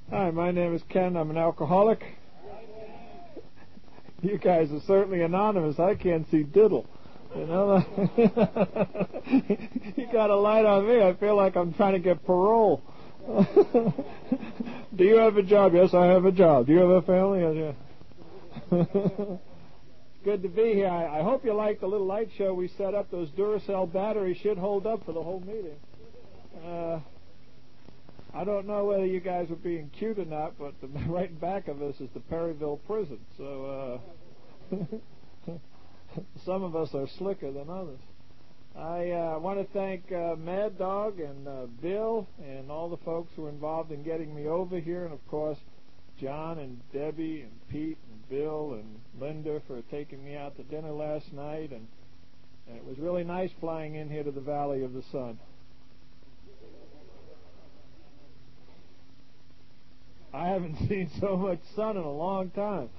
Hi, my name is Ken. I'm an alcoholic. You guys are certainly anonymous. I can't see diddle. You know, you got a light on me. I feel like I'm trying to get parole. Do you have a job? Yes, I have a job. Do you have a family? Yes, yeah. Good to be here. I hope you like the little light show we set up. Those Duracell batteries should hold up for the whole meeting. I don't know whether you guys were being cute or not, but right in back of us is the Perryville prison. So some of us are slicker than others. I want to thank Mad Dog and Bill and all the folks who were involved in getting me over here, and of course John and Debbie and Pete and Bill and Linda for taking me out to dinner last night, and it was really nice flying in here to the Valley of the Sun. I haven't seen so much sun in a long time.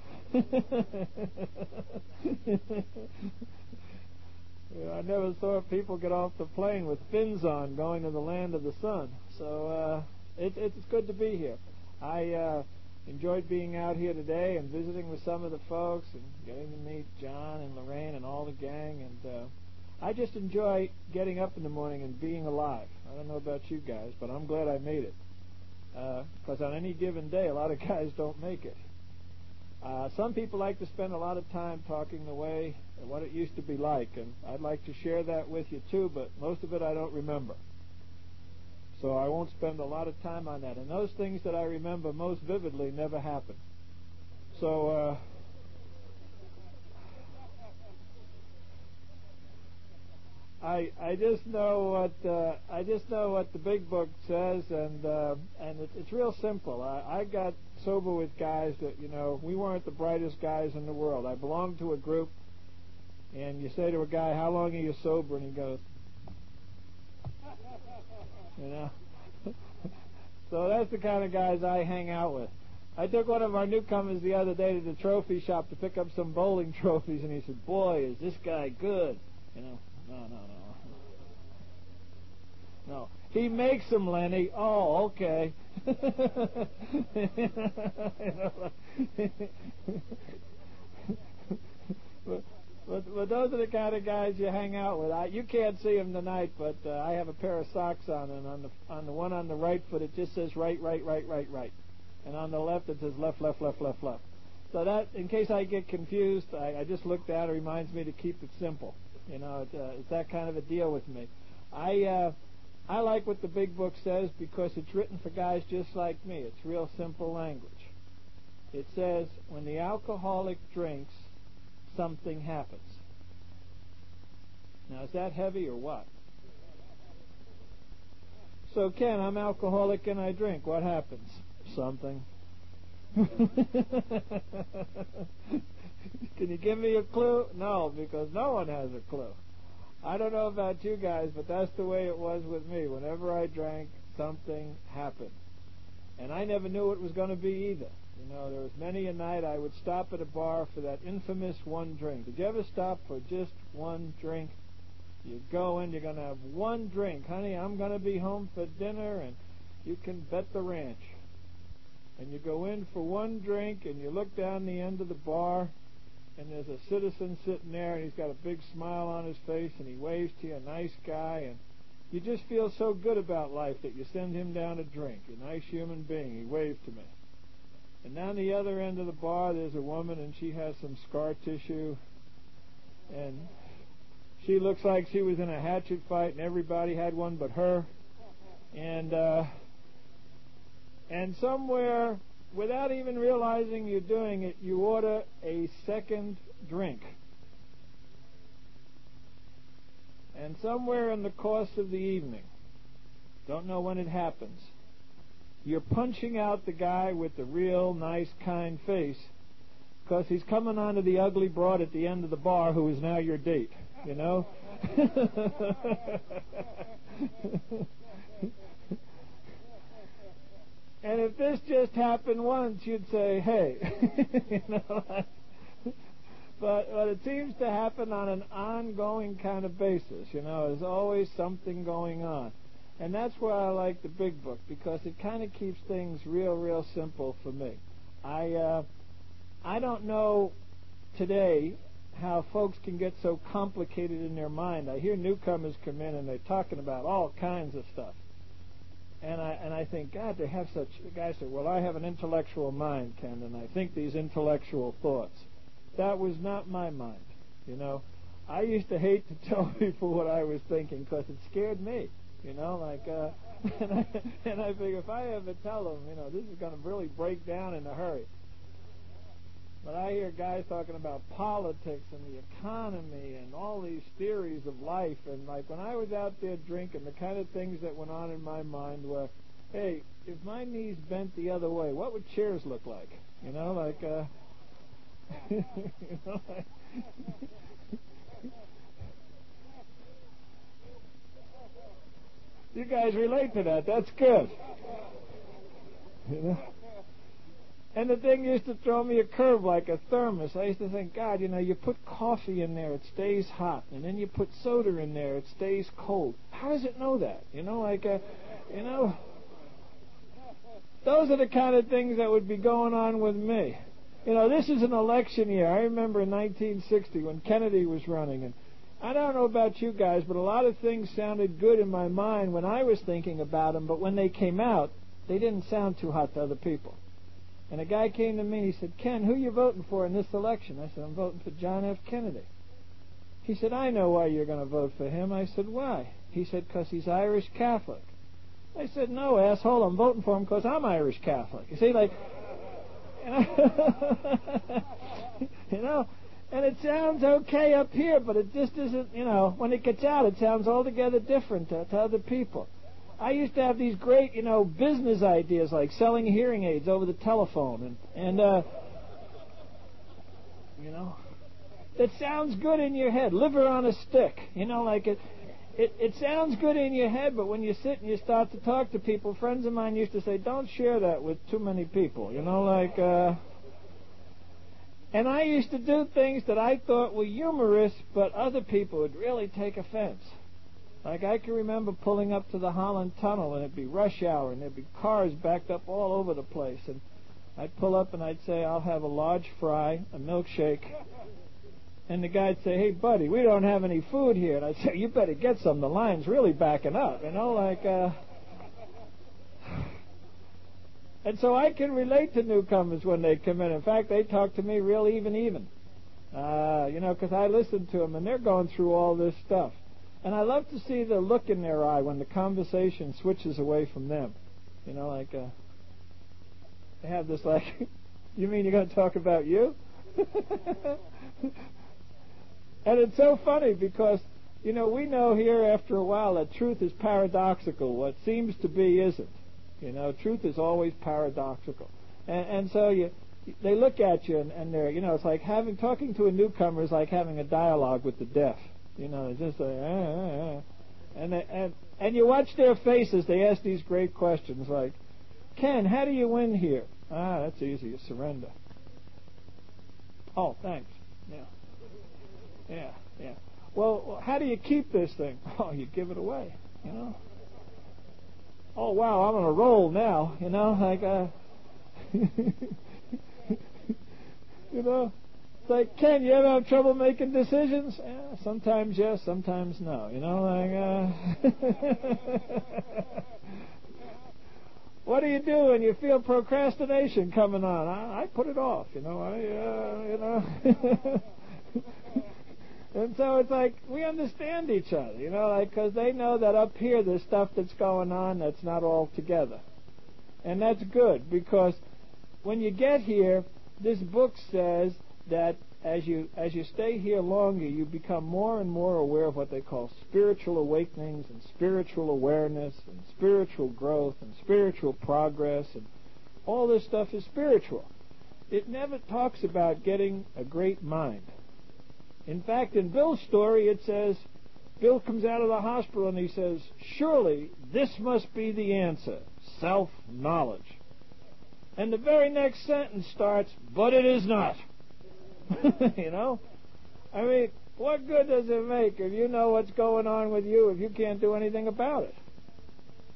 I never saw people get off the plane with fins on going to the land of the sun. So it's good to be here. I enjoyed being out here today and visiting with some of the folks and getting to meet John and Lorraine and all the gang. And I just enjoy getting up in the morning and being alive. I don't know about you guys, but I'm glad I made it. Because on any given day, a lot of guys don't make it. Some people like to spend a lot of time talking the way what it used to be like, and I'd like to share that with you too, but most of it I don't remember. So I won't spend a lot of time on that. And those things that I remember most vividly never happened. So I just know what the big book says, and it's real simple. I got sober with guys that, we weren't the brightest guys in the world. I belonged to a group, and you say to a guy, "How long are you sober?" and he goes, So that's the kind of guys I hang out with. I took one of our newcomers the other day to the trophy shop to pick up some bowling trophies, and he said, "Boy, is this guy good." No. He makes them, Lenny. Oh, okay. But those are the kind of guys you hang out with. You can't see them tonight, but I have a pair of socks on, and on the one on the right foot it just says right, and on the left it says left. So that, in case I get confused, I just looked at it. It reminds me to keep it simple. It's that kind of a deal with me. I like what the big book says because it's written for guys just like me. It's real simple language. It says, when the alcoholic drinks, something happens. Now, is that heavy or what? So, Ken, I'm alcoholic and I drink. What happens? Something. Can you give me a clue? No, because no one has a clue. I don't know about you guys, but that's the way it was with me. Whenever I drank, something happened. And I never knew it was going to be either. There was many a night I would stop at a bar for that infamous one drink. Did you ever stop for just one drink? You go in, you're going to have one drink. Honey, I'm going to be home for dinner, and you can bet the ranch. And you go in for one drink, and you look down the end of the bar, and there's a citizen sitting there, and he's got a big smile on his face, and he waves to you, a nice guy, and you just feel so good about life that you send him down a drink. A nice human being. He waved to me. And down the other end of the bar, there's a woman, and she has some scar tissue, and she looks like she was in a hatchet fight, and everybody had one but her. And somewhere, without even realizing you're doing it, you order a second drink. And somewhere in the course of the evening, don't know when it happens, you're punching out the guy with the real nice, kind face because he's coming onto the ugly broad at the end of the bar who is now your date, And if this just happened once, you'd say, hey. But it seems to happen on an ongoing kind of basis. There's always something going on. And that's why I like the big book, because it kind of keeps things real simple for me. I don't know today how folks can get so complicated in their mind. I hear newcomers come in and they're talking about all kinds of stuff. And I think, God, they have such... The guy said, well, I have an intellectual mind, Ken, and I think these intellectual thoughts. That was not my mind, you know. I used to hate to tell people what I was thinking because it scared me, you know, like... and I figure if I ever tell them, you know, this is going to really break down in a hurry. But I hear guys talking about politics and the economy and all these theories of life. And like when I was out there drinking, the kind of things that went on in my mind were, hey, if my knees bent the other way, what would chairs look like? You know, like, you know, like you guys relate to that. That's good. You know? And the thing used to throw me a curve like a thermos. I used to think, God, you know, you put coffee in there, it stays hot. And then you put soda in there, it stays cold. How does it know that? You know, like, you know, those are the kind of things that would be going on with me. You know, this is an election year. I remember in 1960 when Kennedy was running. And I don't know about you guys, but a lot of things sounded good in my mind when I was thinking about them. But when they came out, they didn't sound too hot to other people. And a guy came to me and he said, Ken, who are you voting for in this election? I said, I'm voting for John F. Kennedy. He said, I know why you're going to vote for him. I said, why? He said, because he's Irish Catholic. I said, no, asshole, I'm voting for him because I'm Irish Catholic. You see, like, you know, and it sounds okay up here, but it just isn't, you know, when it gets out, it sounds altogether different to other people. I used to have these great, you know, business ideas like selling hearing aids over the telephone, and you know, that sounds good in your head. Liver on a stick, you know, like it sounds good in your head, but when you sit and you start to talk to people, friends of mine used to say, don't share that with too many people, you know, like, and I used to do things that I thought were humorous, but other people would really take offense. Like I can remember pulling up to the Holland Tunnel and it'd be rush hour and there'd be cars backed up all over the place, and I'd pull up and I'd say, I'll have a large fry, a milkshake, and the guy'd say, hey buddy, we don't have any food here, and I'd say, you better get some, the line's really backing up, you know, like and so I can relate to newcomers when they come in. In fact, they talk to me real even, you know, because I listen to them and they're going through all this stuff. And I love to see the look in their eye when the conversation switches away from them. You know, like, they have this like, you mean you're going to talk about you? And it's so funny because, you know, we know here after a while that truth is paradoxical. What seems to be isn't. You know, truth is always paradoxical. And so they look at you and they're, you know, it's like talking to a newcomer is like having a dialogue with the deaf. You know, it's just like, and you watch their faces. They ask these great questions like, Ken, how do you win here? That's easy. You surrender. Oh, thanks. Yeah. Well, how do you keep this thing? Oh, you give it away. You know. Oh, wow, I'm on a roll now. You know, like, you know. It's like, Ken, you ever have trouble making decisions? Yeah, sometimes yes, sometimes no. You know, like, what do you do when you feel procrastination coming on? I put it off. You know, you know. And so it's like we understand each other. You know, like because they know that up here there's stuff that's going on that's not all together, and that's good because when you get here, this book says that as you stay here longer, you become more and more aware of what they call spiritual awakenings and spiritual awareness and spiritual growth and spiritual progress, and all this stuff is spiritual. It never talks about getting a great mind. In fact, in Bill's story, it says, Bill comes out of the hospital and he says, surely this must be the answer, self-knowledge. And the very next sentence starts, but it is not. You know? I mean, what good does it make if you know what's going on with you if you can't do anything about it?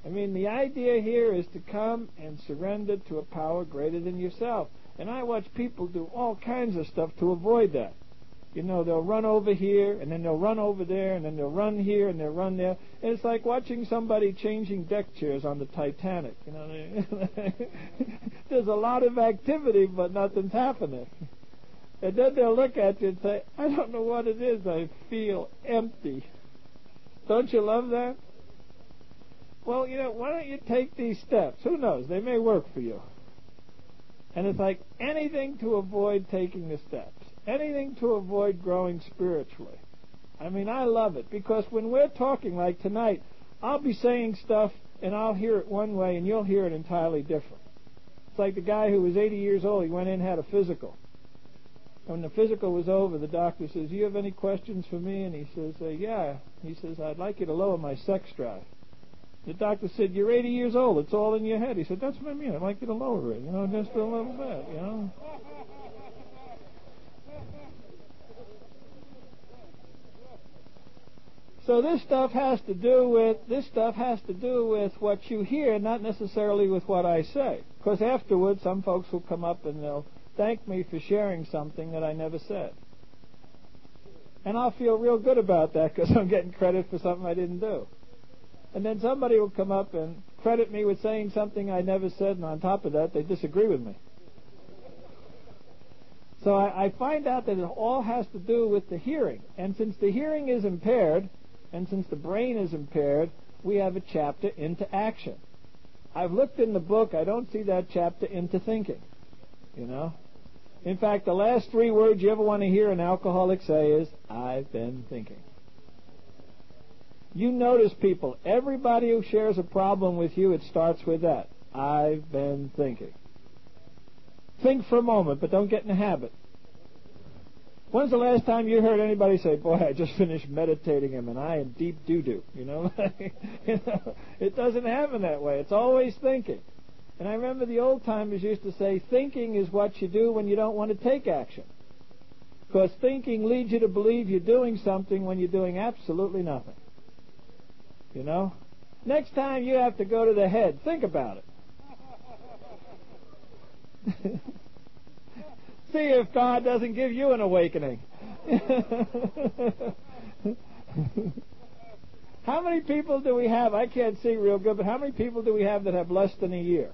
I mean, the idea here is to come and surrender to a power greater than yourself. And I watch people do all kinds of stuff to avoid that. You know, they'll run over here, and then they'll run over there, and then they'll run here, and they'll run there. And it's like watching somebody changing deck chairs on the Titanic. You know, there's a lot of activity, but nothing's happening. And then they'll look at you and say, I don't know what it is, I feel empty. Don't you love that? Well, you know, why don't you take these steps? Who knows? They may work for you. And it's like anything to avoid taking the steps. Anything to avoid growing spiritually. I mean, I love it, because when we're talking like tonight, I'll be saying stuff and I'll hear it one way and you'll hear it entirely different. It's like the guy who was 80 years old. He went in and had a physical. When the physical was over, the doctor says, do you have any questions for me? And he says, yeah. He says, I'd like you to lower my sex drive. The doctor said, you're 80 years old. It's all in your head. He said, that's what I mean. I'd like you to lower it, you know, just a little bit, you know. So this stuff has to do with what you hear, not necessarily with what I say. Because afterwards, some folks will come up and they'll thank me for sharing something that I never said. And I'll feel real good about that, because I'm getting credit for something I didn't do. And then somebody will come up and credit me with saying something I never said, and on top of that, they disagree with me. So I find out that it all has to do with the hearing. And since the hearing is impaired, and since the brain is impaired, we have a chapter into action. I've looked in the book. I don't see that chapter into thinking. You know? In fact, the last 3 words you ever want to hear an alcoholic say is, I've been thinking. You notice people, everybody who shares a problem with you, it starts with that. I've been thinking. Think for a moment, but don't get in the habit. When's the last time you heard anybody say, boy, I just finished meditating and I am deep doo-doo? You know? It doesn't happen that way. It's always thinking. And I remember the old-timers used to say, thinking is what you do when you don't want to take action. Because thinking leads you to believe you're doing something when you're doing absolutely nothing. You know? Next time you have to go to the head, think about it. See if God doesn't give you an awakening. How many people do we have? I can't see real good, but how many people do we have that have less than a year?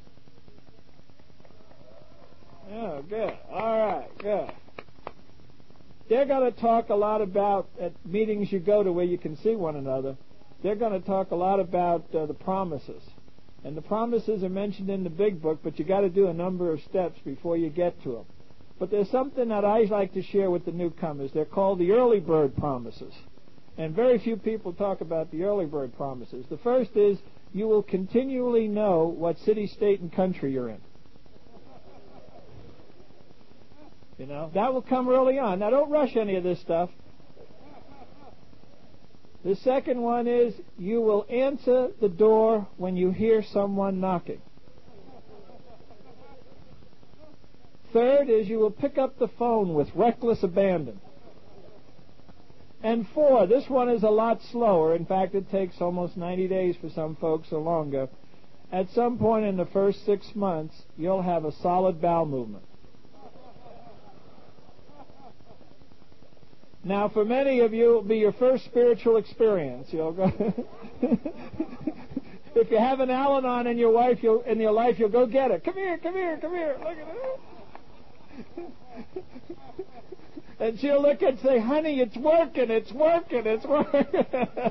Oh, good. All right, good. They're going to talk a lot about, at meetings you go to where you can see one another, they're going to talk a lot about the promises. And the promises are mentioned in the big book, but you got to do a number of steps before you get to them. But there's something that I like to share with the newcomers. They're called the early bird promises. And very few people talk about the early bird promises. The first is, you will continually know what city, state, and country you're in. You know, that will come early on. Now, don't rush any of this stuff. The second one is, you will answer the door when you hear someone knocking. Third is, you will pick up the phone with reckless abandon. And 4, this one is a lot slower. In fact, it takes almost 90 days for some folks or longer. At some point in the first 6 months, you'll have a solid bowel movement. Now, for many of you, it will be your first spiritual experience. You'll go. If you have an Al-Anon in your life, you'll go get it. Come here, come here, come here. Look at it. And she'll look and say, honey, it's working, it's working, it's working.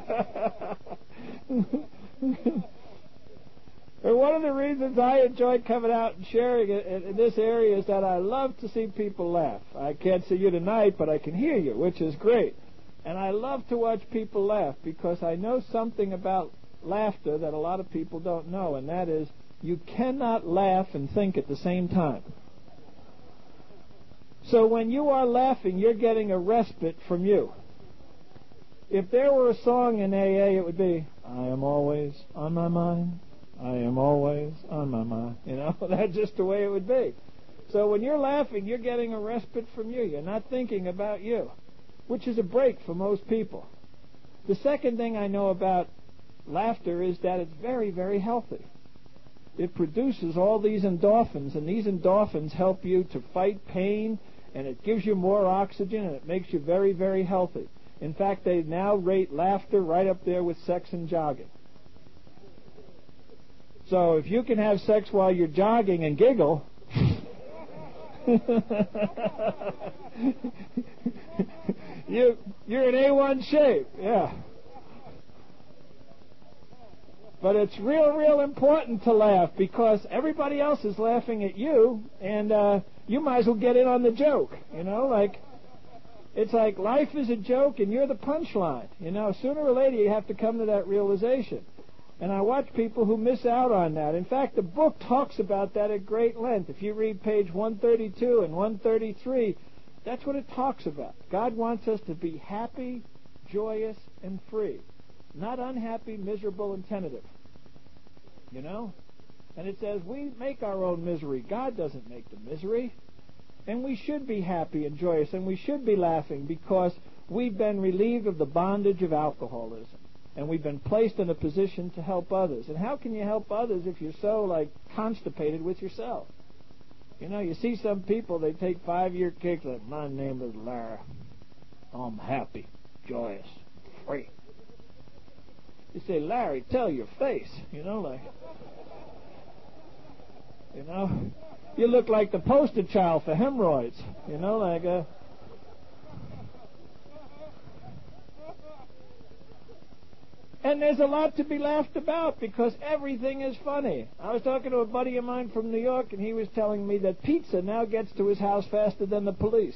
And one of the reasons I enjoy coming out and sharing it in this area is that I love to see people laugh. I can't see you tonight, but I can hear you, which is great. And I love to watch people laugh, because I know something about laughter that a lot of people don't know, and that is, you cannot laugh and think at the same time. So when you are laughing, you're getting a respite from you. If there were a song in AA, it would be, I am always on my mind. I am always on my mind. You know, that's just the way it would be. So when you're laughing, you're getting a respite from you. You're not thinking about you, which is a break for most people. The second thing I know about laughter is that it's very, very healthy. It produces all these endorphins, and these endorphins help you to fight pain, and it gives you more oxygen, and it makes you very, very healthy. In fact, they now rate laughter right up there with sex and jogging. So if you can have sex while you're jogging and giggle, you're in A1 shape, yeah. But it's real, real important to laugh, because everybody else is laughing at you, and you might as well get in on the joke. It's like life is a joke and you're the punchline. Sooner or later you have to come to that realization. And I watch people who miss out on that. In fact, the book talks about that at great length. If you read page 132 and 133, that's what it talks about. God wants us to be happy, joyous, and free. Not unhappy, miserable, and tentative. And it says we make our own misery. God doesn't make the misery. And we should be happy and joyous, and we should be laughing, because we've been relieved of the bondage of alcoholism. And we've been placed in a position to help others. And how can you help others if you're so, constipated with yourself? You see some people, they take 5-year kicks, like, my name is Larry. I'm happy, joyous, free. You say, Larry, tell your face. You look like the poster child for hemorrhoids. And there's a lot to be laughed about, because everything is funny. I was talking to a buddy of mine from New York, and he was telling me that pizza now gets to his house faster than the police.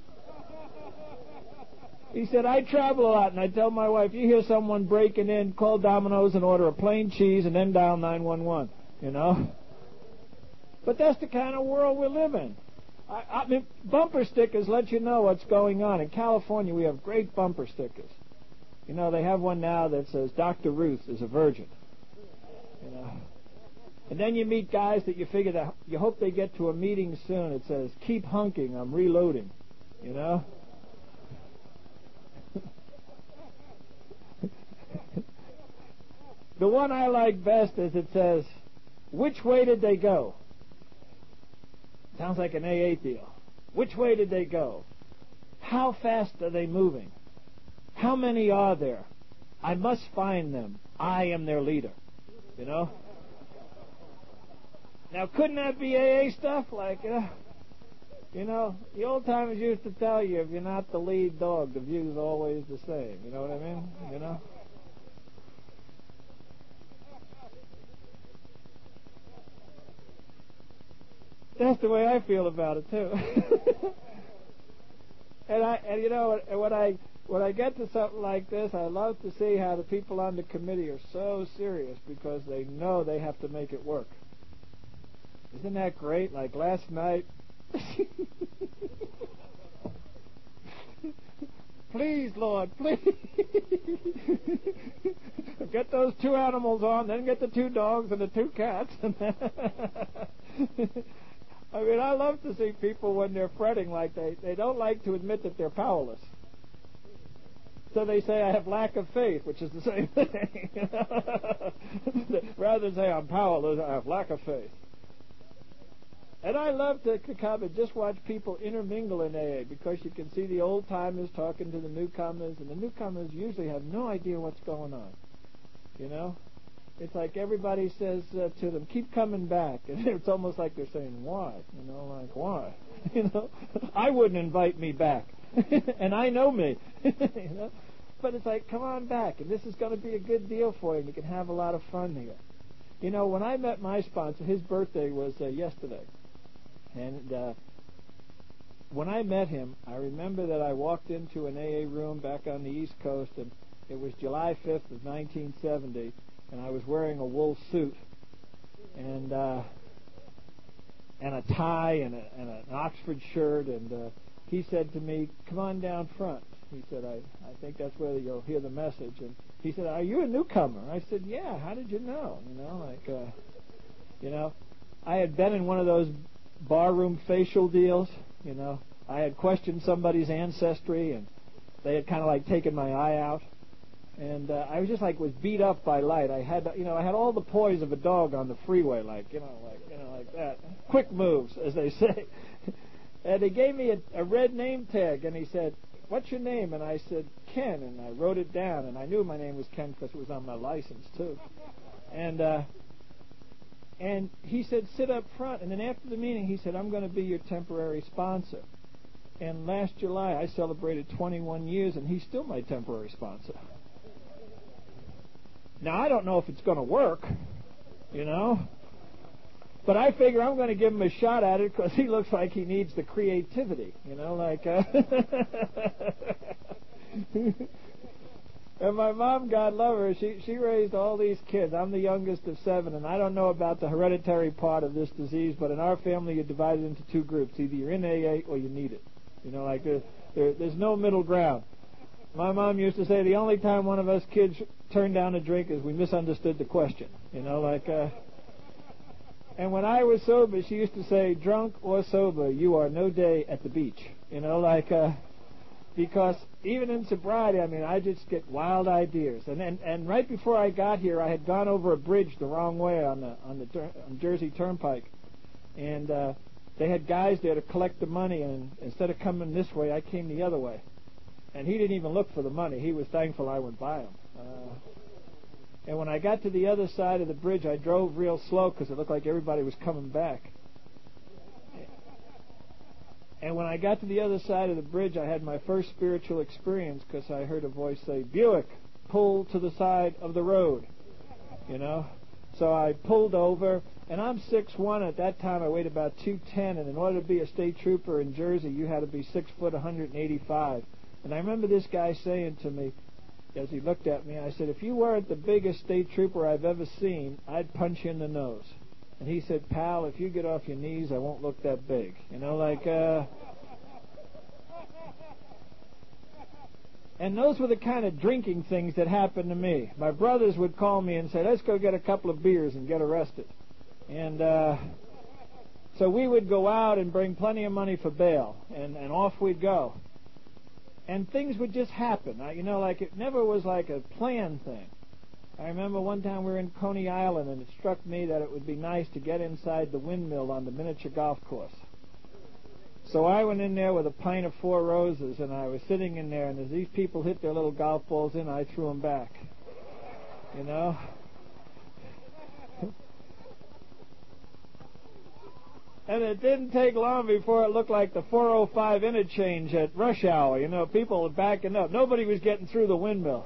He said, I travel a lot, and I tell my wife, you hear someone breaking in, call Domino's and order a plain cheese and then dial 911, But that's the kind of world we live in. I mean, bumper stickers let you know what's going on. In California, we have great bumper stickers. They have one now that says, Dr. Ruth is a virgin. And then you meet guys that you figure that you hope they get to a meeting soon. It says, keep hunking, I'm reloading. The one I like best is it says, which way did they go? Sounds like an AA deal. Which way did they go? How fast are they moving? How many are there? I must find them. I am their leader. Now, couldn't that be AA stuff? The old timers used to tell you, if you're not the lead dog, the view's always the same. You know what I mean? That's the way I feel about it too. and when I get to something like this, I love to see how the people on the committee are so serious, because they know they have to make it work. Isn't that great? Like last night. Please, Lord, please. Get those 2 animals on, then get the 2 dogs and the 2 cats. I mean, I love to see people when they're fretting, like they don't like to admit that they're powerless. So they say, I have lack of faith, which is the same thing. Rather than say, I'm powerless, I have lack of faith. And I love to come and just watch people intermingle in AA, because you can see the old-timers talking to the newcomers, and the newcomers usually have no idea what's going on. It's like everybody says to them, keep coming back. And it's almost like they're saying, why? Why? I wouldn't invite me back. And I know me. But it's like, come on back, and this is going to be a good deal for you, and you can have a lot of fun here. When I met my sponsor, his birthday was yesterday. And when I met him, I remember that I walked into an AA room back on the East Coast, and it was July 5th of 1970, and I was wearing a wool suit and a tie and an Oxford shirt, and he said to me, come on down front. He said, I think that's where you'll hear the message. And he said, are you a newcomer? I said, yeah, how did you know? I had been in one of those barroom facial deals. I had questioned somebody's ancestry, and they had kind of like taken my eye out. And I was just was beat up by light. I had all the poise of a dog on the freeway, like that. Quick moves, as they say. And they gave me a red name tag, and he said, "What's your name?" And I said, "Ken," and I wrote it down, and I knew my name was Ken because it was on my license too. And he said, "Sit up front." And then after the meeting, he said, "I'm going to be your temporary sponsor." And last July, I celebrated 21 years, and he's still my temporary sponsor. Now, I don't know if it's going to work, but I figure I'm going to give him a shot at it because he looks like he needs the creativity, And my mom, God love her, she raised all these kids. I'm the youngest of 7, and I don't know about the hereditary part of this disease, but in our family you're divided into 2 groups. Either you're in AA or you need it. There's no middle ground. My mom used to say the only time one of us kids turned down a drink is we misunderstood the question. And when I was sober, she used to say, "Drunk or sober, you are no day at the beach." Because even in sobriety, I just get wild ideas. And right before I got here, I had gone over a bridge the wrong way on Jersey Turnpike, and they had guys there to collect the money. And instead of coming this way, I came the other way. And he didn't even look for the money. He was thankful I went by him. And when I got to the other side of the bridge, I drove real slow because it looked like everybody was coming back. And when I got to the other side of the bridge, I had my first spiritual experience because I heard a voice say, "Buick, pull to the side of the road." So I pulled over, and I'm 6'1". At that time, I weighed about 210, and in order to be a state trooper in Jersey, you had to be 6 foot, 185. And I remember this guy saying to me, as he looked at me, I said, "If you weren't the biggest state trooper I've ever seen, I'd punch you in the nose." And he said, "Pal, if you get off your knees, I won't look that big." And those were the kind of drinking things that happened to me. My brothers would call me and say, "Let's go get a couple of beers and get arrested." And so we would go out and bring plenty of money for bail, and off we'd go. And things would just happen. It never was like a planned thing. I remember one time we were in Coney Island, and it struck me that it would be nice to get inside the windmill on the miniature golf course. So I went in there with a pint of 4 Roses, and I was sitting in there, and as these people hit their little golf balls in, I threw them back. And it didn't take long before it looked like the 405 interchange at rush hour. People were backing up. Nobody was getting through the windmill.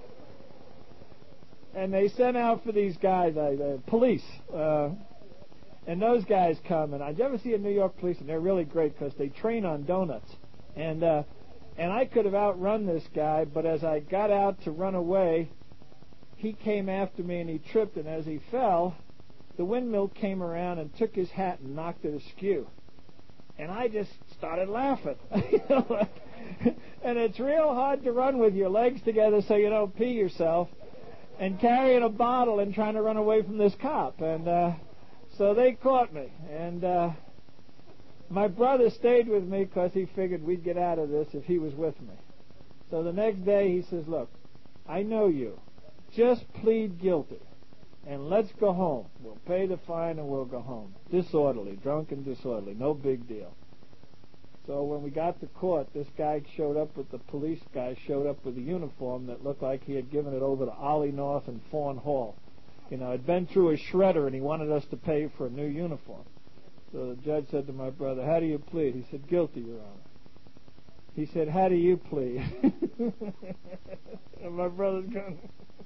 And they sent out for these guys, police. And those guys come. And did you ever see a New York police? And they're really great because they train on donuts. And I could have outrun this guy, but as I got out to run away, he came after me and he tripped. And as he fell, the windmill came around and took his hat and knocked it askew. And I just started laughing. And it's real hard to run with your legs together so you don't pee yourself, and carrying a bottle and trying to run away from this cop. And so they caught me. And my brother stayed with me because he figured we'd get out of this if he was with me. So the next day he says, "Look, I know you. Just plead guilty. And let's go home. We'll pay the fine and we'll go home." Disorderly, drunk and disorderly, no big deal. So when we got to court, this guy showed up with the police guy, showed up with a uniform that looked like he had given it over to Ollie North and Fawn Hall. Had been through a shredder, and he wanted us to pay for a new uniform. So the judge said to my brother, "How do you plead?" He said, "Guilty, Your Honor." He said, "How do you plead?" And my brother's going...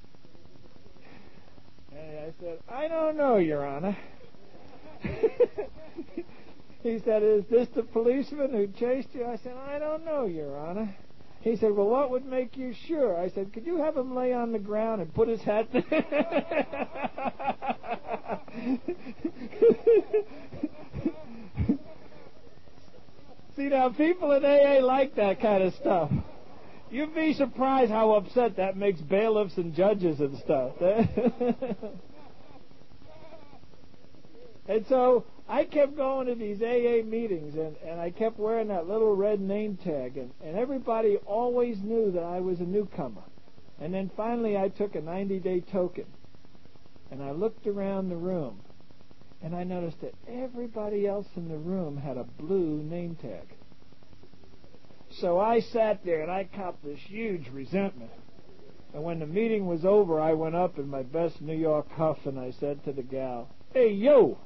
And I said, "I don't know, Your Honor." He said, "Is this the policeman who chased you?" I said, "I don't know, Your Honor." He said, "Well, what would make you sure?" I said, "Could you have him lay on the ground and put his hat there?" See, now, people in AA like that kind of stuff. You'd be surprised how upset that makes bailiffs and judges and stuff. And so I kept going to these AA meetings, and I kept wearing that little red name tag, and everybody always knew that I was a newcomer. And then finally I took a 90-day token, and I looked around the room, and I noticed that everybody else in the room had a blue name tag. So I sat there, and I copped this huge resentment. And when the meeting was over, I went up in my best New York huff, and I said to the gal, "Hey, yo!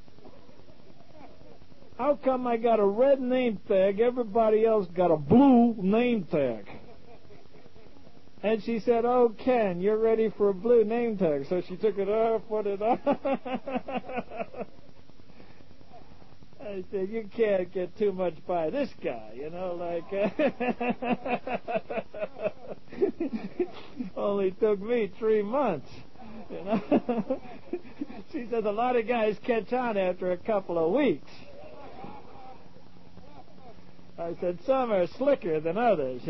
How come I got a red name tag, everybody else got a blue name tag?" And she said, "Oh, Ken, you're ready for a blue name tag." So she took it off, put it on. I said, "You can't get too much by this guy, Only took me 3 months, She says, "A lot of guys catch on after a couple of weeks." I said, "Some are slicker than others,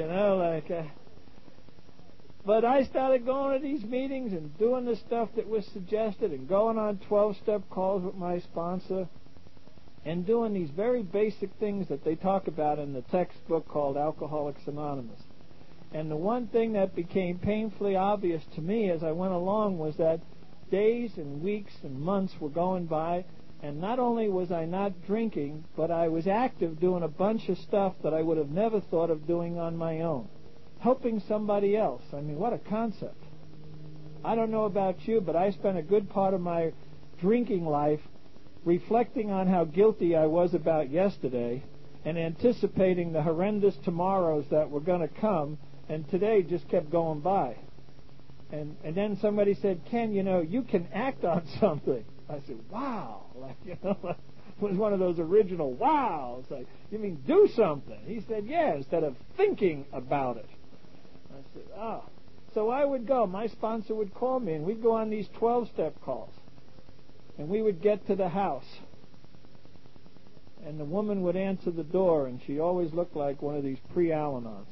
But I started going to these meetings and doing the stuff that was suggested and going on 12-step calls with my sponsor and doing these very basic things that they talk about in the textbook called Alcoholics Anonymous. And the one thing that became painfully obvious to me as I went along was that days and weeks and months were going by, and not only was I not drinking, but I was active doing a bunch of stuff that I would have never thought of doing on my own. Helping somebody else. I mean, what a concept. I don't know about you, but I spent a good part of my drinking life reflecting on how guilty I was about yesterday and anticipating the horrendous tomorrows that were going to come, and today just kept going by. And then somebody said, "Ken, you can act on something." I said, "Wow." It was one of those original wows. Like, "You mean do something?" He said, "Yeah, instead of thinking about it." I said, "Oh." So I would go. My sponsor would call me, and we'd go on these 12-step calls. And we would get to the house. And the woman would answer the door, and she always looked like one of these pre-Al-Anons.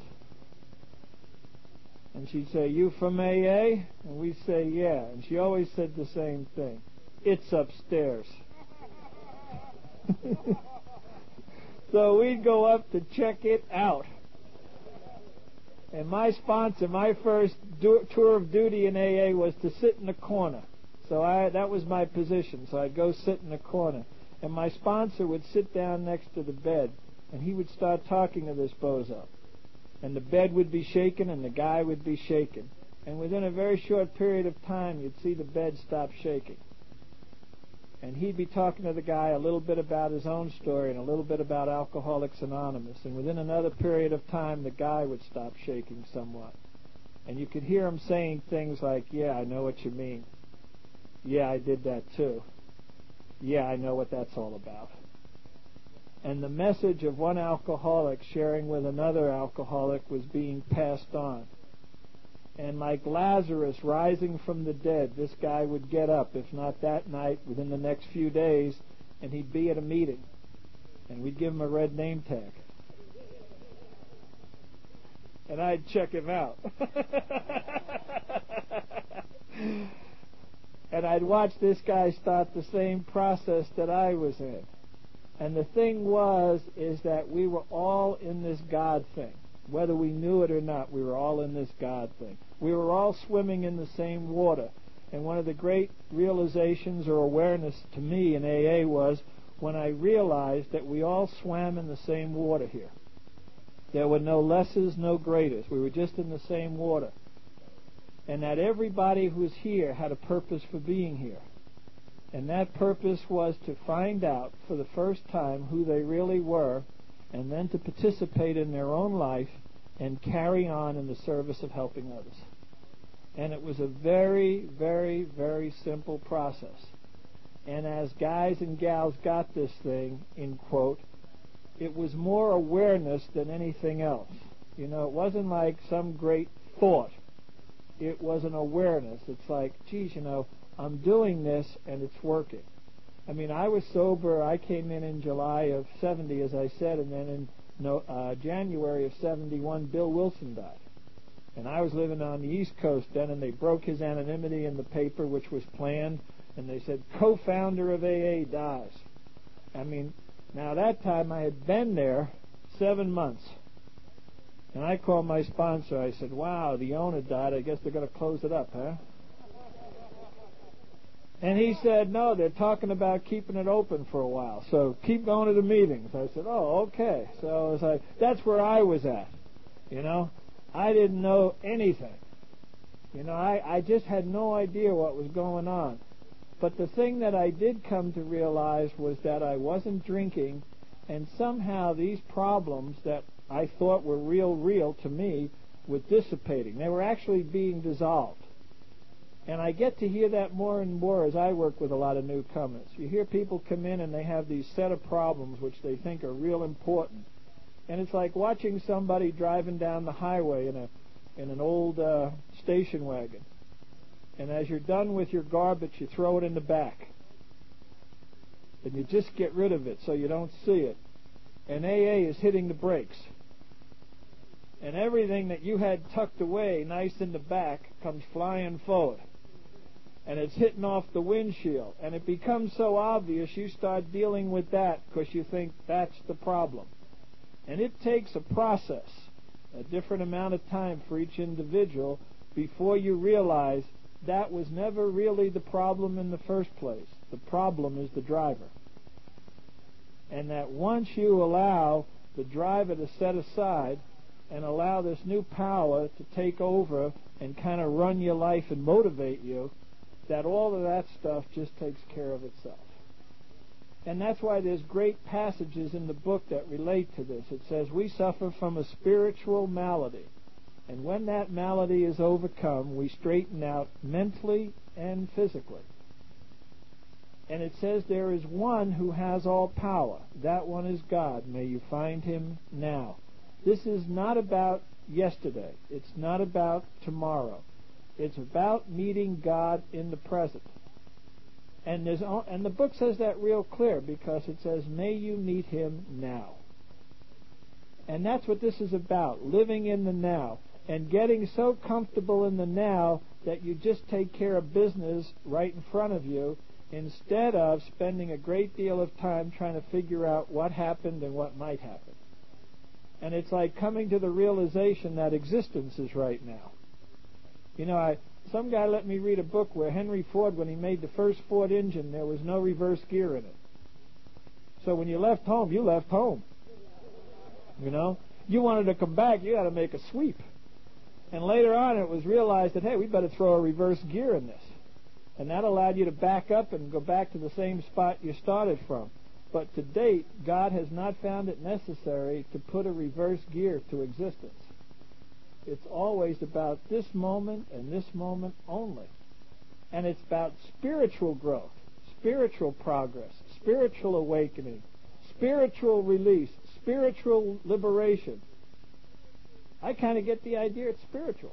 And she'd say, "You from AA?" And we'd say, "Yeah." And she always said the same thing. "It's upstairs." So we'd go up to check it out. And my sponsor, my first tour of duty in AA was to sit in the corner. So that was my position. So I'd go sit in the corner. And my sponsor would sit down next to the bed, and he would start talking to this bozo. And the bed would be shaken, and the guy would be shaken. And within a very short period of time, you'd see the bed stop shaking. And he'd be talking to the guy a little bit about his own story and a little bit about Alcoholics Anonymous. And within another period of time, the guy would stop shaking somewhat. And you could hear him saying things like, "Yeah, I know what you mean. Yeah, I did that too. Yeah, I know what that's all about." And the message of one alcoholic sharing with another alcoholic was being passed on. And like Lazarus rising from the dead, this guy would get up, if not that night, within the next few days, and he'd be at a meeting. And we'd give him a red name tag. And I'd check him out. And I'd watch this guy start the same process that I was in. And the thing is that we were all in this God thing. Whether we knew it or not, we were all in this God thing. We were all swimming in the same water. And one of the great realizations or awareness to me in AA was when I realized that we all swam in the same water here. There were no lessers, no greaters. We were just in the same water. And that everybody who was here had a purpose for being here. And that purpose was to find out for the first time who they really were, and then to participate in their own life and carry on in the service of helping others. And it was a very, very, very simple process. And as guys and gals got this thing, in quote, it was more awareness than anything else. It wasn't like some great thought. It was an awareness. It's like, geez, I'm doing this and it's working. I mean, I was sober. I came in July of 70, as I said, and then in January of 71, Bill Wilson died. And I was living on the East Coast then, and they broke his anonymity in the paper, which was planned, and they said, "Co-founder of AA dies." I mean, now that time I had been there 7 months. And I called my sponsor. I said, wow, the owner died. I guess they're going to close it up, huh? And he said, no, they're talking about keeping it open for a while. So keep going to the meetings. I said, oh, okay. So I was like, that's where I was at. You know, I didn't know anything. You know, I just had no idea what was going on. But the thing that I did come to realize was that I wasn't drinking, and somehow these problems that I thought were real to me were dissipating. They were actually being dissolved. And I get to hear that more and more as I work with a lot of newcomers. You hear people come in and they have these set of problems which they think are real important. And it's like watching somebody driving down the highway in an old station wagon. And as you're done with your garbage, you throw it in the back. And you just get rid of it so you don't see it. And AA is hitting the brakes. And everything that you had tucked away nice in the back comes flying forward. And it's hitting off the windshield. And it becomes so obvious you start dealing with that because you think that's the problem. And it takes a process, a different amount of time for each individual before you realize that was never really the problem in the first place. The problem is the driver. And that once you allow the driver to set aside and allow this new power to take over and kind of run your life and motivate you, that all of that stuff just takes care of itself. And that's why there's great passages in the book that relate to this. It says, we suffer from a spiritual malady. And when that malady is overcome, we straighten out mentally and physically. And it says there is one who has all power. That one is God. May you find him now. This is not about yesterday. It's not about tomorrow. It's about meeting God in the present. And the book says that real clear because it says, may you meet him now. And that's what this is about, living in the now and getting so comfortable in the now that you just take care of business right in front of you instead of spending a great deal of time trying to figure out what happened and what might happen. And it's like coming to the realization that existence is right now. You know, some guy let me read a book where Henry Ford, when he made the first Ford engine, there was no reverse gear in it. So when you left home, you left home. You know, you wanted to come back, you got to make a sweep. And later on, it was realized that, hey, we better throw a reverse gear in this. And that allowed you to back up and go back to the same spot you started from. But to date, God has not found it necessary to put a reverse gear to existence. It's always about this moment and this moment only. And it's about spiritual growth, spiritual progress, spiritual awakening, spiritual release, spiritual liberation. I kind of get the idea it's spiritual.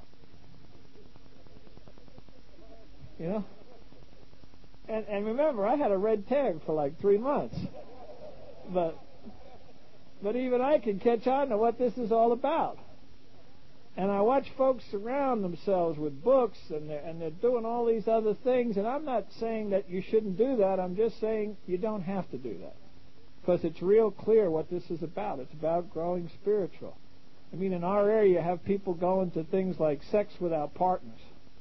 You know? And remember, I had a red tag for like 3 months. But even I can catch on to what this is all about. And I watch folks surround themselves with books, and they're doing all these other things. And I'm not saying that you shouldn't do that. I'm just saying you don't have to do that. Because it's real clear what this is about. It's about growing spiritual. I mean, in our area, you have people going to things like sex without partners.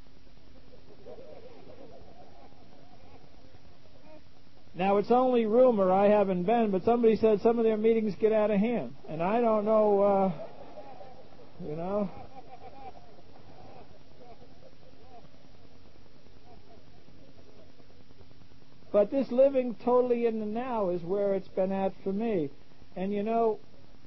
Now, it's only rumor. I haven't been, but somebody said some of their meetings get out of hand. And I don't know, you know. But this living totally in the now is where it's been at for me. And, you know,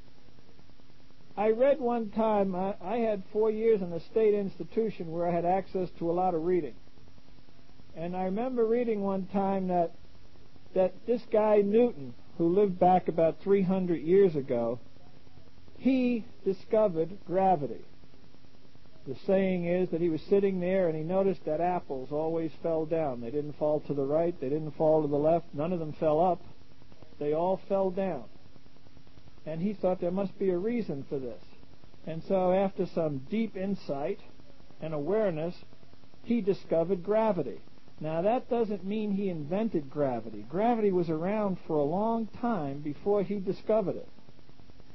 I read one time, I had 4 years in a state institution where I had access to a lot of reading. And I remember reading one time that this guy Newton, who lived back about 300 years ago, he discovered gravity. The saying is that he was sitting there and he noticed that apples always fell down. They didn't fall to the right, they didn't fall to the left, none of them fell up. They all fell down. And he thought there must be a reason for this. And so after some deep insight and awareness, he discovered gravity. Now, that doesn't mean he invented gravity. Gravity was around for a long time before he discovered it.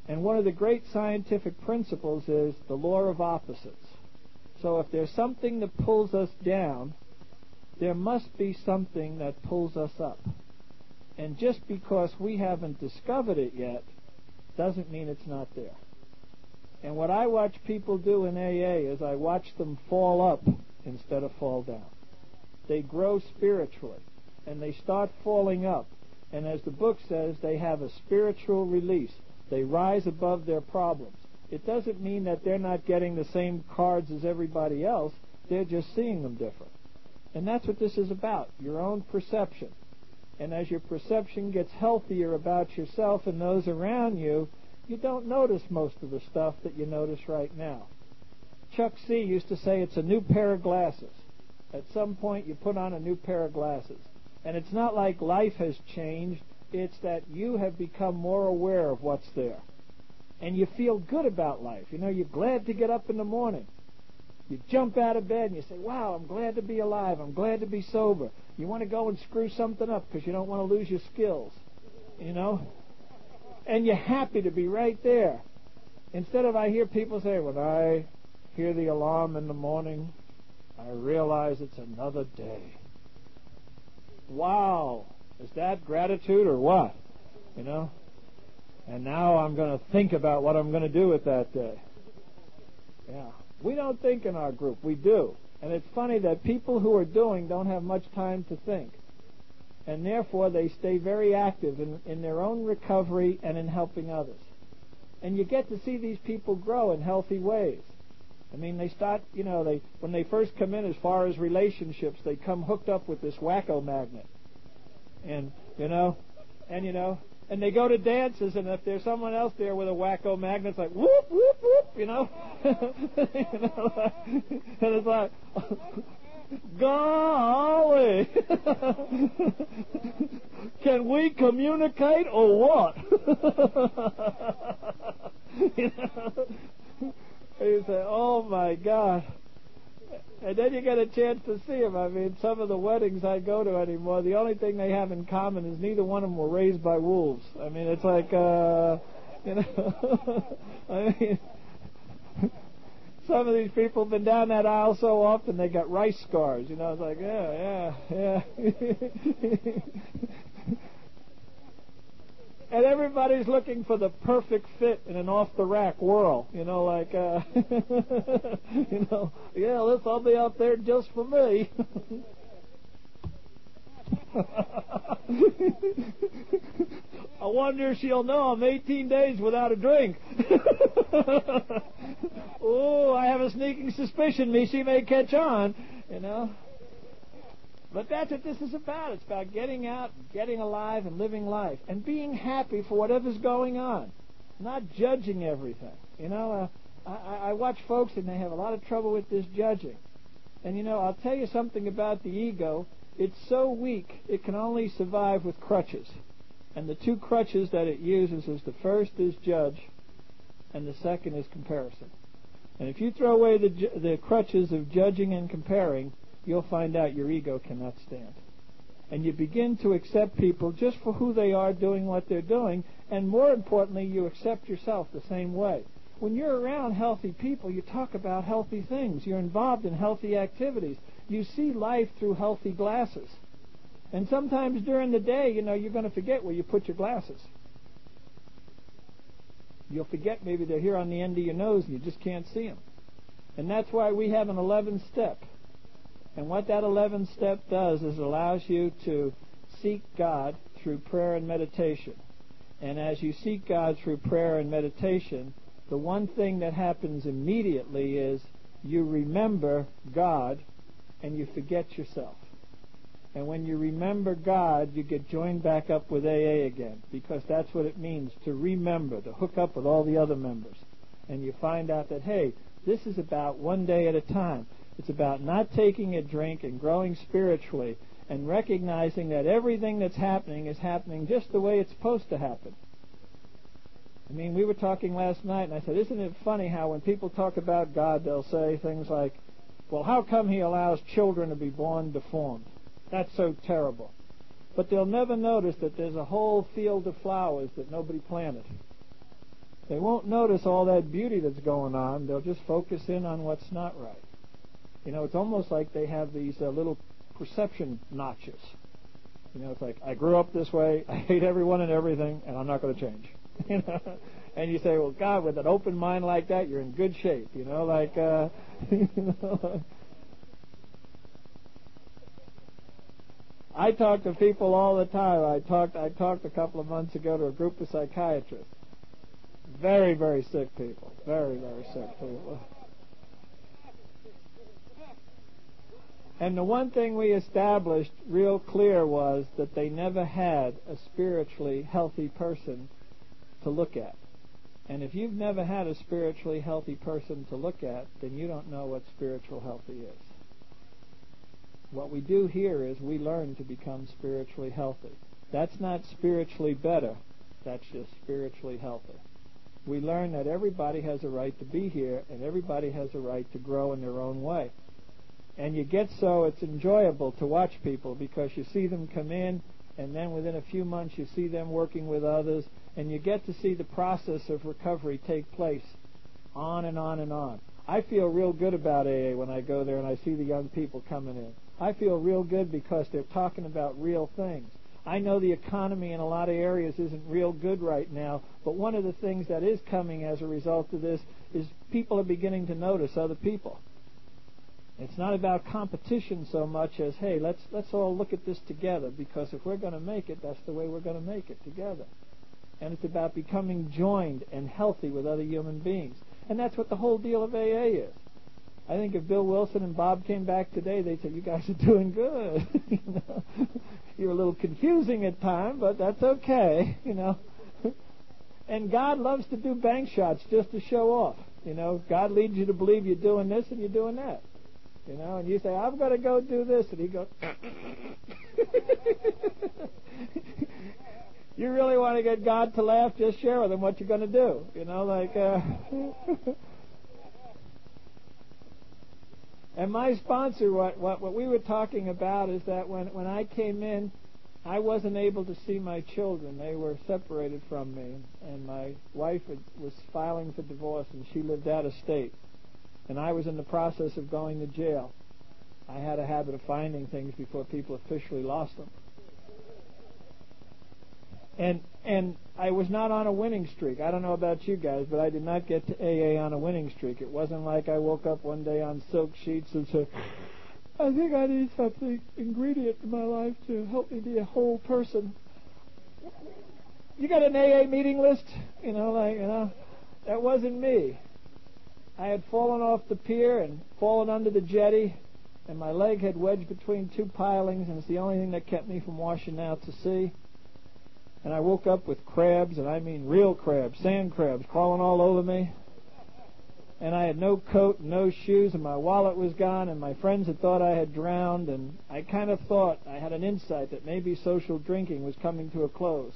And one of the great scientific principles is the law of opposites. So if there's something that pulls us down, there must be something that pulls us up. And just because we haven't discovered it yet doesn't mean it's not there. And what I watch people do in AA is I watch them fall up instead of fall down. They grow spiritually, and they start falling up. And as the book says, they have a spiritual release. They rise above their problems. It doesn't mean that they're not getting the same cards as everybody else. They're just seeing them different. And that's what this is about, your own perception. And as your perception gets healthier about yourself and those around you, you don't notice most of the stuff that you notice right now. Chuck C. used to say it's a new pair of glasses. At some point you put on a new pair of glasses. And it's not like life has changed. It's that you have become more aware of what's there. And you feel good about life. You know, you're glad to get up in the morning. You jump out of bed and you say, wow, I'm glad to be alive. I'm glad to be sober. You want to go and screw something up because you don't want to lose your skills. You know? And you're happy to be right there. Instead of, I hear people say, when I hear the alarm in the morning, I realize it's another day. Wow. Is that gratitude or what? You know? And now I'm going to think about what I'm going to do with that day. Yeah. We don't think in our group. We do. And it's funny that people who are doing don't have much time to think. And therefore they stay very active in their own recovery and in helping others. And you get to see these people grow in healthy ways. I mean, they start, you know, when they first come in as far as relationships, they come hooked up with this wacko magnet. And they go to dances, and if there's someone else there with a wacko magnet, it's like, whoop, whoop, whoop, you know? And it's like, golly, can we communicate or what? You know? And you say, oh my God. And then you get a chance to see them. I mean, some of the weddings I go to anymore, the only thing they have in common is neither one of them were raised by wolves. I mean, it's like, you know, I mean, some of these people have been down that aisle so often they got rice scars. You know, it's like, yeah. And everybody's looking for the perfect fit in an off-the-rack world. You know, like, you know, yeah, I'll be out there just for me. I wonder if she'll know I'm 18 days without a drink. Oh, I have a sneaking suspicion she may catch on, you know. But that's what this is about. It's about getting out, getting alive, and living life, and being happy for whatever's going on, not judging everything. You know, I watch folks, and they have a lot of trouble with this judging. And, you know, I'll tell you something about the ego. It's so weak, it can only survive with crutches. And the two crutches that it uses is the first is judge, and the second is comparison. And if you throw away the crutches of judging and comparing, you'll find out your ego cannot stand. And you begin to accept people just for who they are, doing what they're doing, and more importantly, you accept yourself the same way. When you're around healthy people, you talk about healthy things. You're involved in healthy activities. You see life through healthy glasses. And sometimes during the day, you know, you're going to forget where you put your glasses. You'll forget maybe they're here on the end of your nose and you just can't see them. And that's why we have an 11th step. And what that 11th step does is it allows you to seek God through prayer and meditation. And as you seek God through prayer and meditation, the one thing that happens immediately is you remember God and you forget yourself. And when you remember God, you get joined back up with AA again, because that's what it means to remember, to hook up with all the other members. And you find out that, hey, this is about one day at a time. It's about not taking a drink and growing spiritually and recognizing that everything that's happening is happening just the way it's supposed to happen. I mean, we were talking last night, and I said, isn't it funny how when people talk about God, they'll say things like, well, how come He allows children to be born deformed? That's so terrible. But they'll never notice that there's a whole field of flowers that nobody planted. They won't notice all that beauty that's going on. They'll just focus in on what's not right. It's almost like they have these little perception notches. It's like, I grew up this way, I hate everyone and everything, and I'm not going to change. And you say, well, God, with an open mind like that, you're in good shape. I talk to people all the time. I talked a couple of months ago to a group of psychiatrists. Very, very sick people. Very, very sick people. And the one thing we established real clear was that they never had a spiritually healthy person to look at. And if you've never had a spiritually healthy person to look at, then you don't know what spiritual healthy is. What we do here is we learn to become spiritually healthy. That's not spiritually better. That's just spiritually healthy. We learn that everybody has a right to be here, and everybody has a right to grow in their own way. And you get so it's enjoyable to watch people because you see them come in, and then within a few months you see them working with others, and you get to see the process of recovery take place on and on and on. I feel real good about AA when I go there and I see the young people coming in. I feel real good because they're talking about real things. I know the economy in a lot of areas isn't real good right now, but one of the things that is coming as a result of this is people are beginning to notice other people. It's not about competition so much as, hey, let's all look at this together, because if we're going to make it, that's the way we're going to make it, together. And it's about becoming joined and healthy with other human beings. And that's what the whole deal of AA is. I think if Bill Wilson and Bob came back today, they'd say, you guys are doing good. You're a little confusing at times, but that's okay, And God loves to do bank shots just to show off. God leads you to believe you're doing this and you're doing that. And you say, I'm going to go do this. And he goes, you really want to get God to laugh? Just share with him what you're going to do. And my sponsor, what we were talking about is that when I came in, I wasn't able to see my children. They were separated from me. And my wife was filing for divorce, and she lived out of state. And I was in the process of going to jail. I had a habit of finding things before people officially lost them. And I was not on a winning streak. I don't know about you guys, but I did not get to AA on a winning streak. It wasn't like I woke up one day on silk sheets and said, I think I need something, ingredient in my life to help me be a whole person. You got an AA meeting list? That wasn't me. I had fallen off the pier and fallen under the jetty, and my leg had wedged between two pilings, and it's the only thing that kept me from washing out to sea. And I woke up with crabs, and I mean real crabs, sand crabs, crawling all over me. And I had no coat and no shoes, and my wallet was gone, and my friends had thought I had drowned, and I kind of thought, I had an insight that maybe social drinking was coming to a close,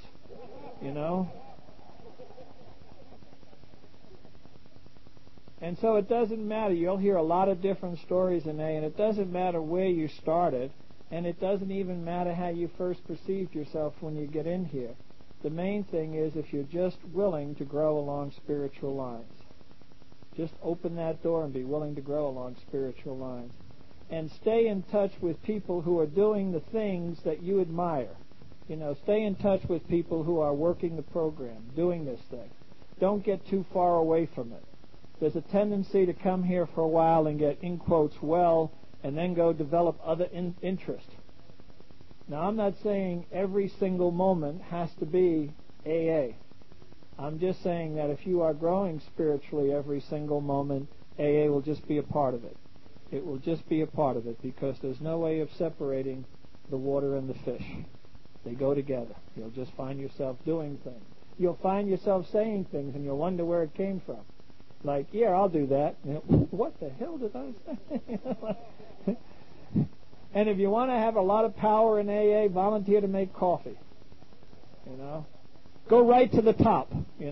And so it doesn't matter. You'll hear a lot of different stories in AA, and it doesn't matter where you started, and it doesn't even matter how you first perceived yourself when you get in here. The main thing is if you're just willing to grow along spiritual lines. Just open that door and be willing to grow along spiritual lines. And stay in touch with people who are doing the things that you admire. Stay in touch with people who are working the program, doing this thing. Don't get too far away from it. There's a tendency to come here for a while and get, in quotes, well, and then go develop other interest. Now, I'm not saying every single moment has to be AA. I'm just saying that if you are growing spiritually every single moment, AA will just be a part of it. It will just be a part of it, because there's no way of separating the water and the fish. They go together. You'll just find yourself doing things. You'll find yourself saying things, and you'll wonder where it came from. Like, yeah, I'll do that. What the hell did I say? And if you want to have a lot of power in AA, volunteer to make coffee. Go right to the top,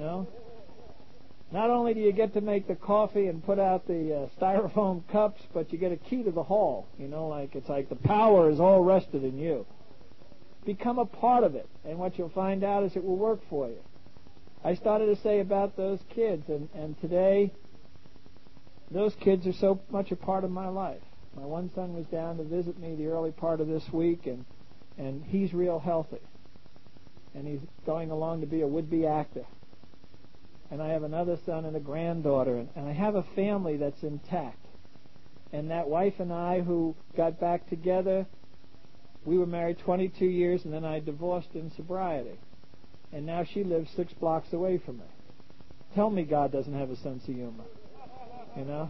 Not only do you get to make the coffee and put out the styrofoam cups, but you get a key to the hall. It's like the power is all rested in you. Become a part of it, and what you'll find out is it will work for you. I started to say about those kids, and today those kids are so much a part of my life. My one son was down to visit me the early part of this week, and he's real healthy. And he's going along to be a would-be actor. And I have another son and a granddaughter, and I have a family that's intact. And that wife and I, who got back together, we were married 22 years, and then I divorced in sobriety. And now she lives 6 blocks away from me. Tell me God doesn't have a sense of humor. You know?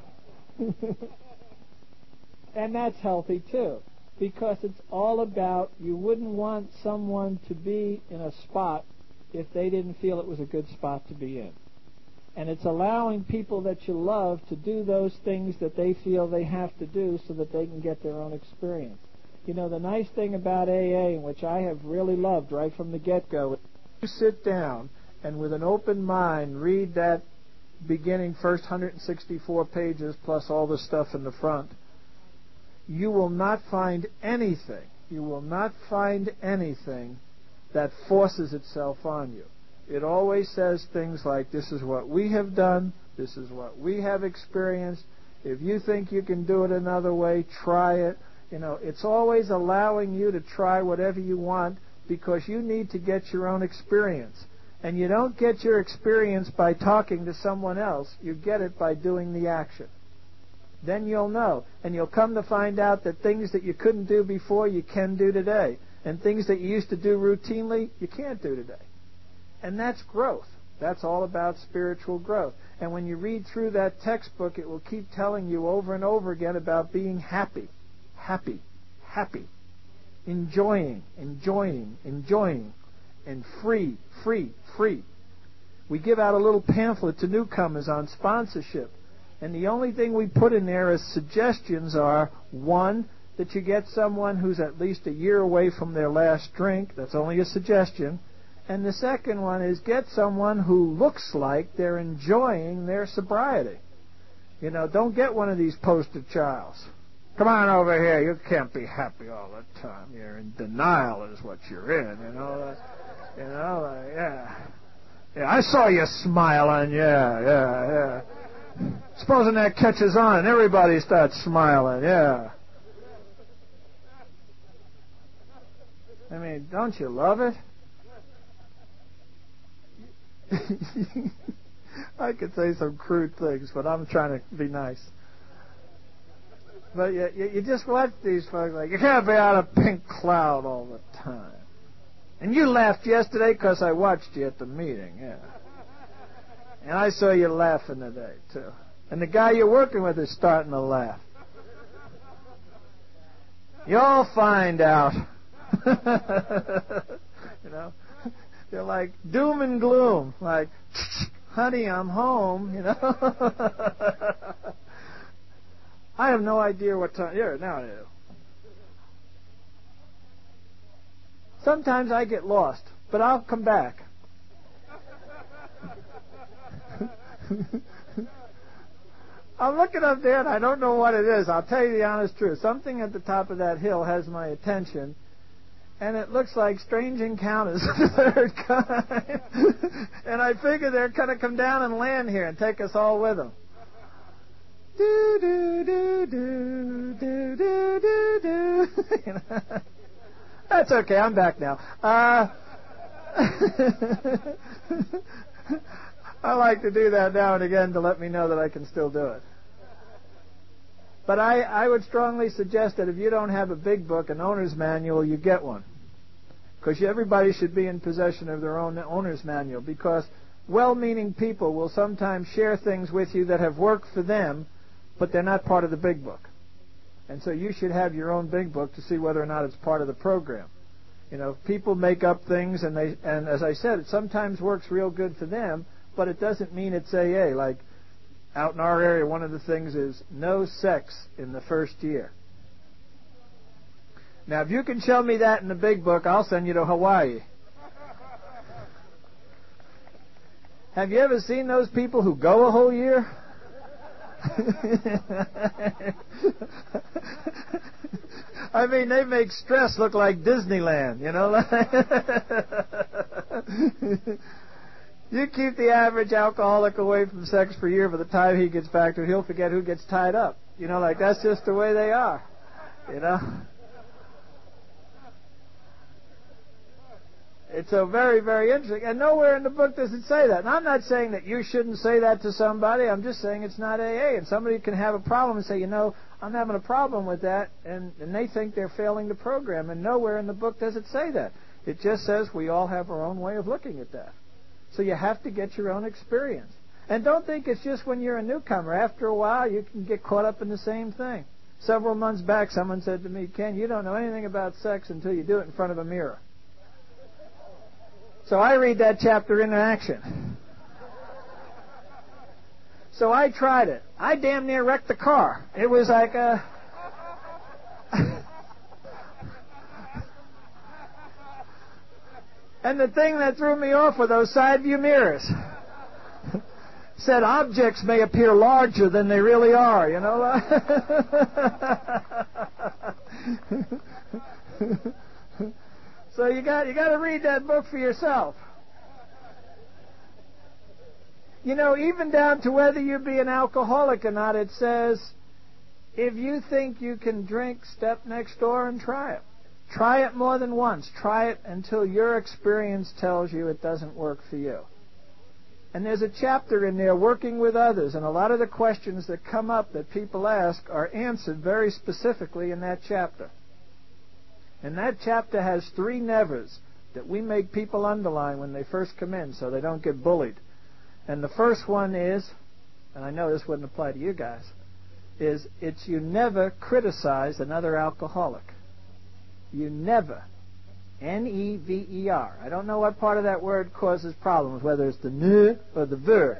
And that's healthy, too. Because it's all about, you wouldn't want someone to be in a spot if they didn't feel it was a good spot to be in. And it's allowing people that you love to do those things that they feel they have to do so that they can get their own experience. You know, the nice thing about AA, which I have really loved right from the get-go, you sit down and with an open mind read that beginning first 164 pages plus all the stuff in the front, you will not find anything that forces itself on you. It always says things like, this is what we have done, this is what we have experienced. If you think you can do it another way, try it. You know, it's always allowing you to try whatever you want because you need to get your own experience. And you don't get your experience by talking to someone else. You get it by doing the action. Then you'll know. And you'll come to find out that things that you couldn't do before, you can do today. And things that you used to do routinely, you can't do today. And that's growth. That's all about spiritual growth. And when you read through that textbook, it will keep telling you over and over again about being happy, happy, happy, enjoying, enjoying, enjoying, and free, free, free. We give out a little pamphlet to newcomers on sponsorship. And the only thing we put in there as suggestions are, 1, that you get someone who's at least a year away from their last drink. That's only a suggestion. And the second one is get someone who looks like they're enjoying their sobriety. You know, don't get one of these poster childs. Come on over here. You can't be happy all the time. You're in denial is what you're in, you know. Yeah. Yeah, I saw you smiling. Yeah. Supposing that catches on and everybody starts smiling. Yeah. I mean, don't you love it? I could say some crude things, but I'm trying to be nice. But you just watch these folks like, you can't be on a pink cloud all the time. And you laughed yesterday because I watched you at the meeting, yeah. And I saw you laughing today, too. And the guy you're working with is starting to laugh. You'll find out. You know? They're like doom and gloom. Like, honey, I'm home, you know? I have no idea what time. Yeah, now I do. Sometimes I get lost, but I'll come back. I'm looking up there and I don't know what it is. I'll tell you the honest truth. Something at the top of that hill has my attention, and it looks like Strange Encounters of the Third Kind. And I figure they're going to come down and land here and take us all with them. Do do do do do do do do. That's okay. I'm back now. I like to do that now and again to let me know that I can still do it. But I would strongly suggest that if you don't have a big book, an owner's manual, you get one. Because everybody should be in possession of their own owner's manual. Because well-meaning people will sometimes share things with you that have worked for them, but they're not part of the big book. And so you should have your own big book to see whether or not it's part of the program. You know, people make up things, and as I said, it sometimes works real good for them, but it doesn't mean it's AA. Like, out in our area, one of the things is no sex in the first year. Now, if you can show me that in the big book, I'll send you to Hawaii. Have you ever seen those people who go a whole year? I mean, they make stress look like Disneyland, you know? You keep the average alcoholic away from sex for a year, by the time he gets back to it, he'll forget who gets tied up. You know, like that's just the way they are. You know? It's so very, very interesting. And nowhere in the book does it say that. And I'm not saying that you shouldn't say that to somebody. I'm just saying it's not AA. And somebody can have a problem and say, you know, I'm having a problem with that. And they think they're failing the program. And nowhere in the book does it say that. It just says we all have our own way of looking at that. So you have to get your own experience. And don't think it's just when you're a newcomer. After a while, you can get caught up in the same thing. Several months back, someone said to me, Ken, you don't know anything about sex until you do it in front of a mirror. So I read that chapter in action. So I tried it. I damn near wrecked the car. It was like a... And the thing that threw me off were those side view mirrors. Said objects may appear larger than they really are, you know. So you got to read that book for yourself. You know, even down to whether you be an alcoholic or not, it says, if you think you can drink, step next door and try it. Try it more than once. Try it until your experience tells you it doesn't work for you. And there's a chapter in there, working with others, and a lot of the questions that come up that people ask are answered very specifically in that chapter. And that chapter has 3 nevers that we make people underline when they first come in so they don't get bullied. And the first one is, and I know this wouldn't apply to you guys, is it's you never criticize another alcoholic. You never. N-E-V-E-R. I don't know what part of that word causes problems, whether it's the n or the ver.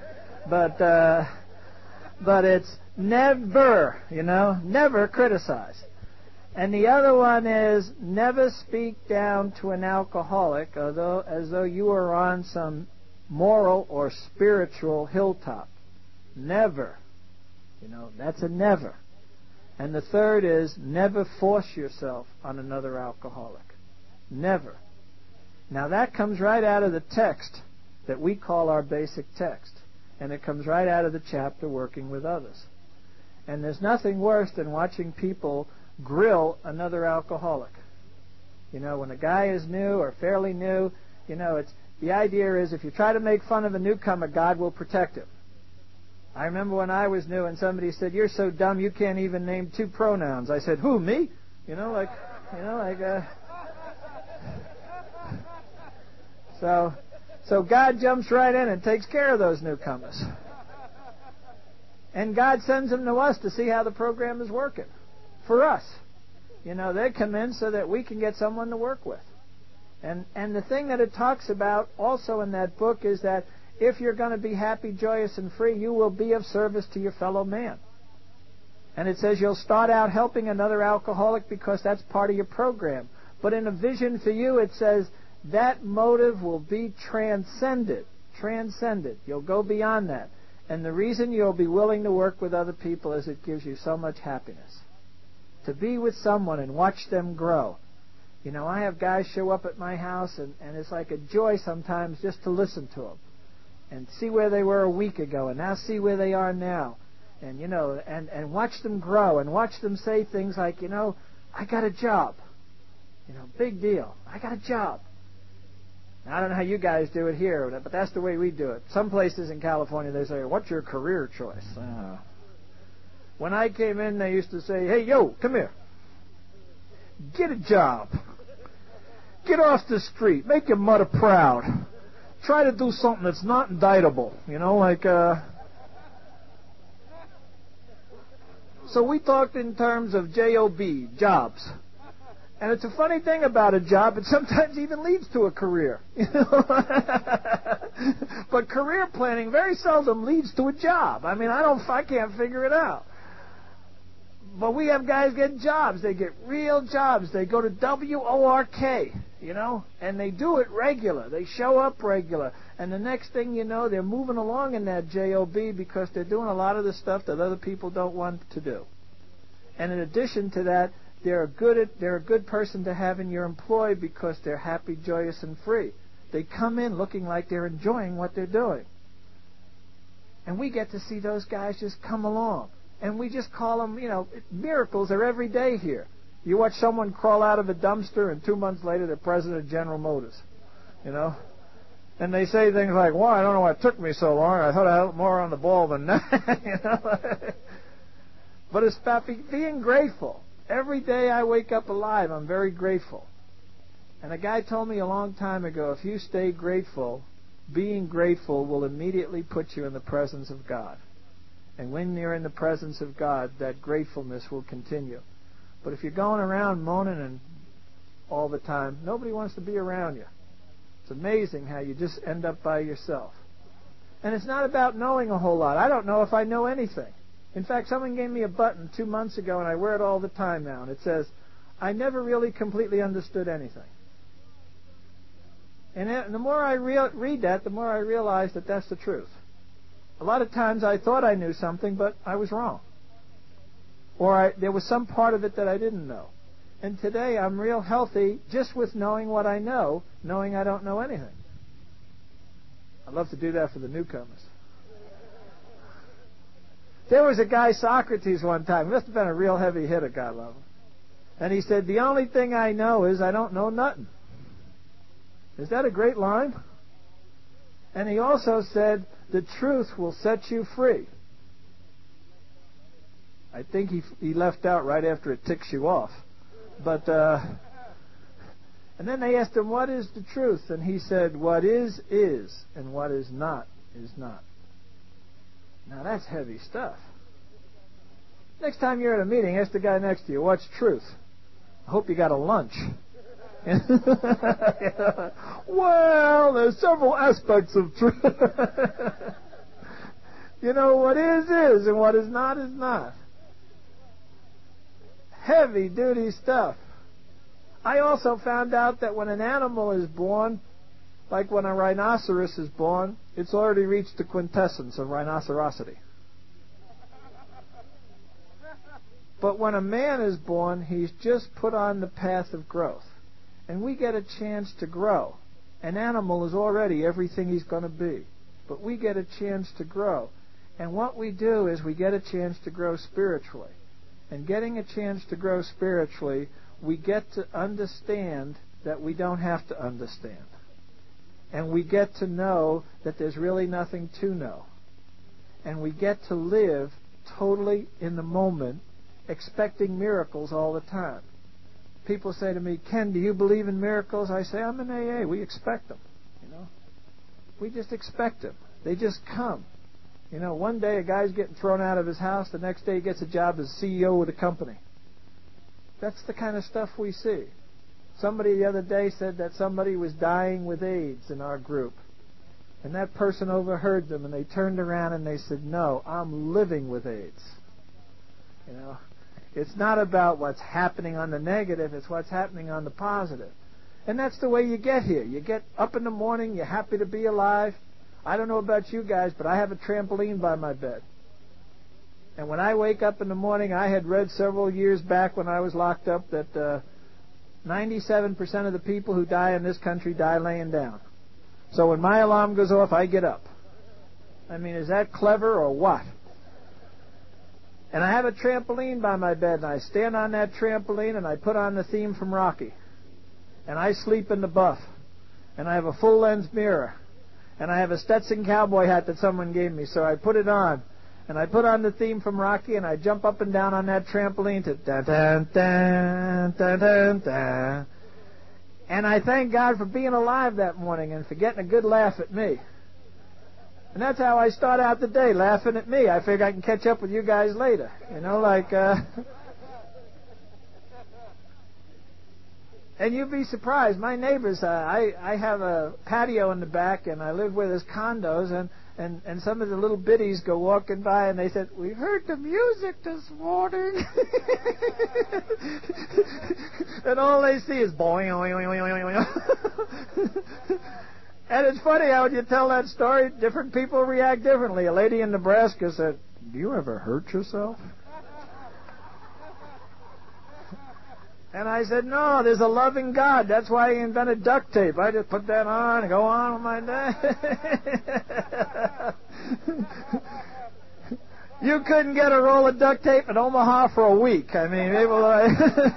But it's never, you know, never criticize. And the other one is never speak down to an alcoholic as though you were on some moral or spiritual hilltop. Never. You know, that's a never. And the third is never force yourself on another alcoholic. Never. Now that comes right out of the text that we call our basic text. And it comes right out of the chapter Working with Others. And there's nothing worse than watching people grill another alcoholic. You know, when a guy is new or fairly new, you know, the idea is if you try to make fun of a newcomer, God will protect him. I remember when I was new and somebody said, "You're so dumb you can't even name 2 pronouns." I said, "Who, me?" So God jumps right in and takes care of those newcomers. And God sends them to us to see how the program is working. For us. You know, they come in so that we can get someone to work with. And the thing that it talks about also in that book is that if you're going to be happy, joyous, and free, you will be of service to your fellow man. And it says you'll start out helping another alcoholic because that's part of your program. But in a vision for you, it says that motive will be transcended. Transcended. You'll go beyond that. And the reason you'll be willing to work with other people is it gives you so much happiness. To be with someone and watch them grow. You know, I have guys show up at my house, and it's like a joy sometimes just to listen to them. And see where they were a week ago, and now see where they are now. And, you know, and watch them grow, and watch them say things like, you know, I got a job. You know, big deal. I got a job. Now, I don't know how you guys do it here, but that's the way we do it. Some places in California, they say, what's your career choice? When I came in, they used to say, hey, yo, come here. Get a job. Get off the street. Make your mother proud. Try to do something that's not indictable. You know, like... So we talked in terms of J-O-B, jobs. And it's a funny thing about a job, it sometimes even leads to a career. You know? But career planning very seldom leads to a job. I mean, I can't figure it out. But we have guys get jobs. They get real jobs. They go to WORK, you know, and they do it regular. They show up regular. And the next thing you know, they're moving along in that JOB because they're doing a lot of the stuff that other people don't want to do. And in addition to that, they're a good person to have in your employ because they're happy, joyous, and free. They come in looking like they're enjoying what they're doing. And we get to see those guys just come along. And we just call them, miracles are every day here. You watch someone crawl out of a dumpster, and 2 months later they're president of General Motors. And they say things like, well, I don't know why it took me so long. I thought I had more on the ball than that. But it's about being grateful. Every day I wake up alive, I'm very grateful. And a guy told me a long time ago, if you stay grateful, being grateful will immediately put you in the presence of God. And when you're in the presence of God, that gratefulness will continue. But if you're going around moaning and all the time, nobody wants to be around you. It's amazing how you just end up by yourself. And it's not about knowing a whole lot. I don't know if I know anything. In fact, someone gave me a button 2 months ago, and I wear it all the time now. And it says, I never really completely understood anything. And the more I read that, the more I realize that that's the truth. A lot of times I thought I knew something, but I was wrong. Or there was some part of it that I didn't know. And today I'm real healthy just with knowing what I know, knowing I don't know anything. I'd love to do that for the newcomers. There was a guy, Socrates, one time. He must have been a real heavy hitter, God love him. And he said, the only thing I know is I don't know nothing. Is that a great line? And he also said, the truth will set you free. I think he left out right after it ticks you off. But, and then they asked him, what is the truth? And he said, what is, and what is not. Now that's heavy stuff. Next time you're at a meeting, ask the guy next to you, what's truth? I hope you got a lunch. Well, there's several aspects of truth. What is, and what is not. Heavy duty stuff. I also found out that when an animal is born, like when a rhinoceros is born, it's already reached the quintessence of rhinocerosity. But when a man is born, he's just put on the path of growth. And we get a chance to grow. An animal is already everything he's going to be. But we get a chance to grow. And what we do is we get a chance to grow spiritually. And getting a chance to grow spiritually, we get to understand that we don't have to understand. And we get to know that there's really nothing to know. And we get to live totally in the moment, expecting miracles all the time. People say to me, Ken, do you believe in miracles? I say, I'm in AA. We expect them. We just expect them. They just come. One day a guy's getting thrown out of his house. The next day he gets a job as CEO with a company. That's the kind of stuff we see. Somebody the other day said that somebody was dying with AIDS in our group. And that person overheard them, and they turned around and they said, no, I'm living with AIDS. It's not about what's happening on the negative, it's what's happening on the positive. And that's the way you get here. You get up in the morning, you're happy to be alive. I don't know about you guys, but I have a trampoline by my bed. And when I wake up in the morning, I had read several years back when I was locked up that 97% of the people who die in this country die laying down. So when my alarm goes off, I get up. I mean, is that clever or what? And I have a trampoline by my bed, and I stand on that trampoline, and I put on the theme from Rocky. And I sleep in the buff. And I have a full-length mirror. And I have a Stetson cowboy hat that someone gave me, so I put it on. And I put on the theme from Rocky, and I jump up and down on that trampoline to da-da-da-da-da-da. And I thank God for being alive that morning and for getting a good laugh at me. And that's how I start out the day, laughing at me. I figure I can catch up with you guys later. And you'd be surprised. My neighbors, I have a patio in the back, and I live where there's condos, and some of the little biddies go walking by, and they said, we heard the music this morning. And all they see is boing, boing, boing, boing. And it's funny how when you tell that story, different people react differently. A lady in Nebraska said, do you ever hurt yourself? And I said, no, there's a loving God. That's why he invented duct tape. I just put that on and go on with my day. You couldn't get a roll of duct tape in Omaha for a week. I mean, people like...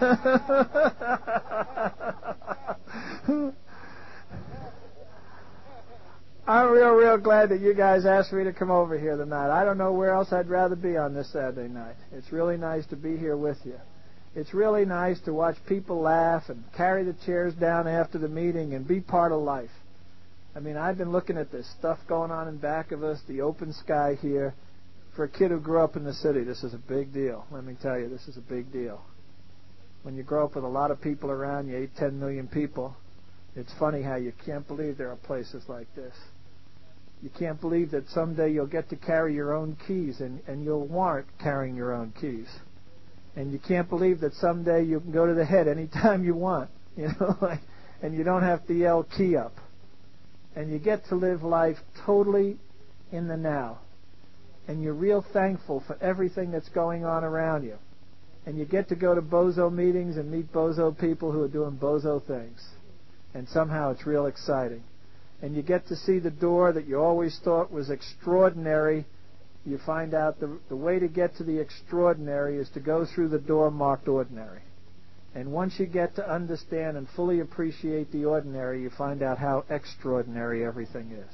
I'm real glad that you guys asked me to come over here tonight. I don't know where else I'd rather be on this Saturday night. It's really nice to be here with you. It's really nice to watch people laugh and carry the chairs down after the meeting and be part of life. I mean, I've been looking at this stuff going on in back of us, the open sky here. For a kid who grew up in the city, this is a big deal. Let me tell you, this is a big deal. When you grow up with a lot of people around you, 8-10 million people, it's funny how you can't believe there are places like this. You can't believe that someday you'll get to carry your own keys and you'll warrant carrying your own keys. And you can't believe that someday you can go to the head anytime you want, and you don't have to yell key up. And you get to live life totally in the now. And you're real thankful for everything that's going on around you. And you get to go to bozo meetings and meet bozo people who are doing bozo things. And somehow it's real exciting. And you get to see the door that you always thought was extraordinary. You find out the way to get to the extraordinary is to go through the door marked ordinary. And once you get to understand and fully appreciate the ordinary, you find out how extraordinary everything is.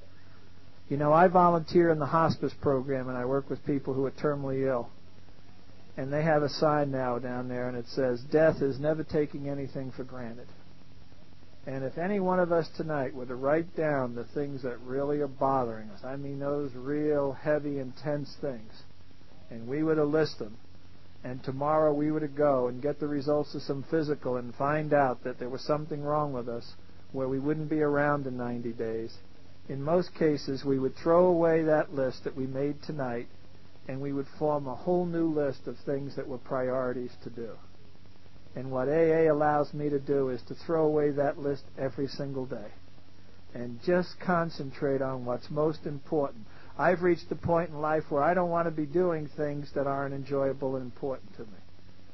I volunteer in the hospice program, and I work with people who are terminally ill. And they have a sign now down there, and it says, "Death is never taking anything for granted." And if any one of us tonight were to write down the things that really are bothering us, I mean those real heavy, intense things, and we were to list them, and tomorrow we were to go and get the results of some physical and find out that there was something wrong with us where we wouldn't be around in 90 days, in most cases we would throw away that list that we made tonight, and we would form a whole new list of things that were priorities to do. And what AA allows me to do is to throw away that list every single day and just concentrate on what's most important. I've reached the point in life where I don't want to be doing things that aren't enjoyable and important to me.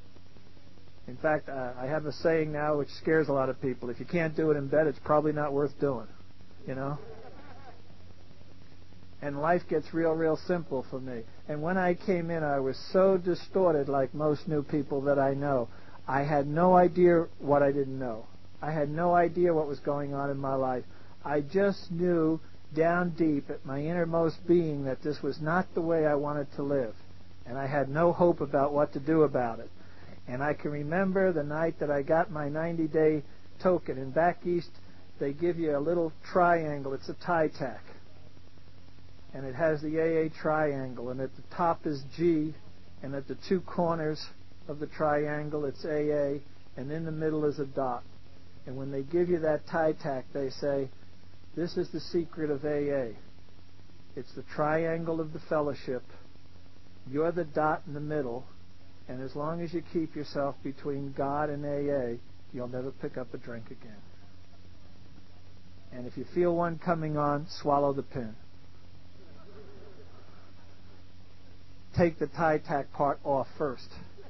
In fact, I have a saying now which scares a lot of people. If you can't do it in bed, it's probably not worth doing, And life gets real simple for me. And when I came in, I was so distorted, like most new people that I know. I had no idea what I didn't know. I had no idea what was going on in my life. I just knew down deep at my innermost being that this was not the way I wanted to live. And I had no hope about what to do about it. And I can remember the night that I got my 90-day token. And back east, they give you a little triangle. It's a tie tack. And it has the AA triangle. And at the top is G. And at the two corners of the triangle, it's AA, and in the middle is a dot. And when they give you that tie tack, they say, this is the secret of AA. It's the triangle of the fellowship. You're the dot in the middle, and as long as you keep yourself between God and AA, you'll never pick up a drink again. And if you feel one coming on, swallow the pin. Take the tie tack part off first.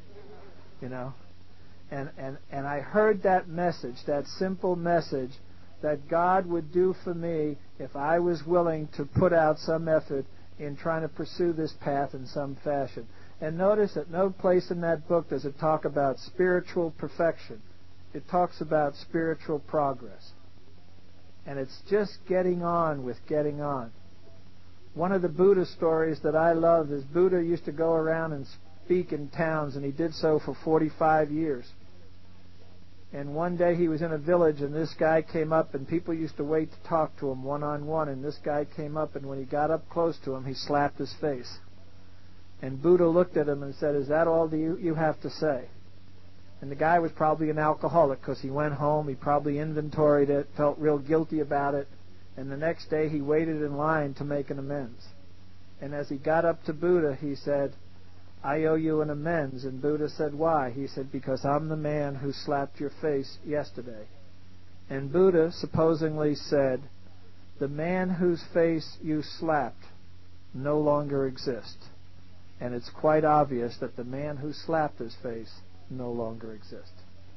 And I heard that message, that simple message, that God would do for me if I was willing to put out some effort in trying to pursue this path in some fashion. And notice at no place in that book does it talk about spiritual perfection. It talks about spiritual progress. And it's just getting on with getting on. One of the Buddha stories that I love is Buddha used to go around and speak in towns, and he did so for 45 years. And one day he was in a village, and this guy came up, and people used to wait to talk to him one-on-one, and this guy came up, and when he got up close to him, he slapped his face. And Buddha looked at him and said, "Is that all you have to say?" And the guy was probably an alcoholic because he went home, he probably inventoried it, felt real guilty about it, and the next day he waited in line to make an amends. And as he got up to Buddha, he said, "I owe you an amends." And Buddha said, "Why?" He said, "Because I'm the man who slapped your face yesterday." And Buddha supposedly said, "The man whose face you slapped no longer exists." And it's quite obvious that the man who slapped his face no longer exists.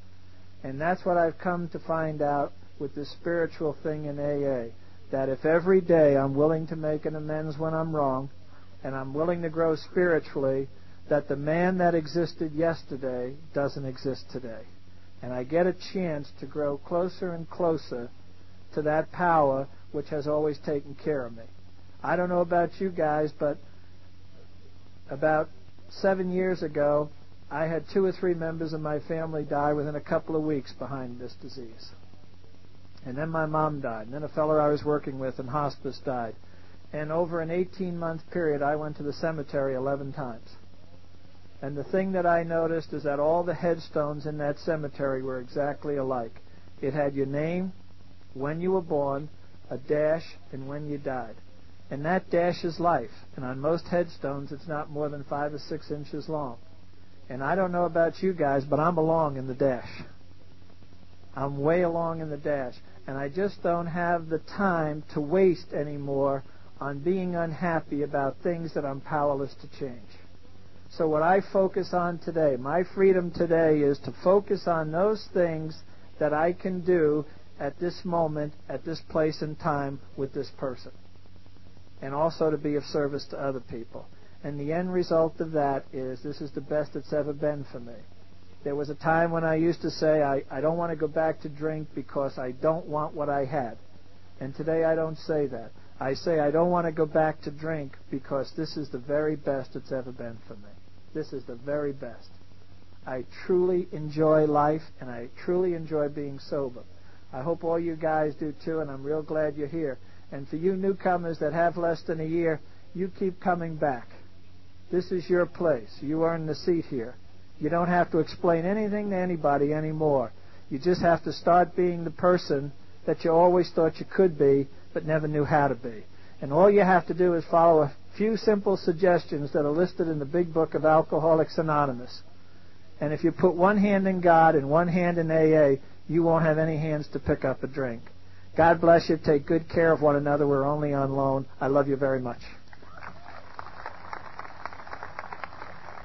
And that's what I've come to find out with this spiritual thing in AA, that if every day I'm willing to make an amends when I'm wrong, and I'm willing to grow spiritually, that the man that existed yesterday doesn't exist today. And I get a chance to grow closer and closer to that power which has always taken care of me. I don't know about you guys, but about 7 years ago, I had 2 or 3 members of my family die within a couple of weeks behind this disease. And then my mom died. And then a fellow I was working with in hospice died. And over an 18-month period, I went to the cemetery 11 times. And the thing that I noticed is that all the headstones in that cemetery were exactly alike. It had your name, when you were born, a dash, and when you died. And that dash is life. And on most headstones, it's not more than 5 or 6 inches long. And I don't know about you guys, but I'm along in the dash. I'm way along in the dash. And I just don't have the time to waste anymore on being unhappy about things that I'm powerless to change. So what I focus on today, my freedom today, is to focus on those things that I can do at this moment, at this place and time with this person. And also to be of service to other people. And the end result of that is this is the best it's ever been for me. There was a time when I used to say, I don't want to go back to drink because I don't want what I had. And today I don't say that. I say I don't want to go back to drink because this is the very best it's ever been for me. This is the very best. I truly enjoy life, and I truly enjoy being sober. I hope all you guys do too, and I'm real glad you're here. And for you newcomers that have less than a year, you keep coming back. This is your place. You earn the seat here. You don't have to explain anything to anybody anymore. You just have to start being the person that you always thought you could be, but never knew how to be. And all you have to do is follow a few simple suggestions that are listed in the big book of Alcoholics Anonymous. And if you put one hand in God and one hand in AA, you won't have any hands to pick up a drink. God bless you. Take good care of one another. We're only on loan. I love you very much.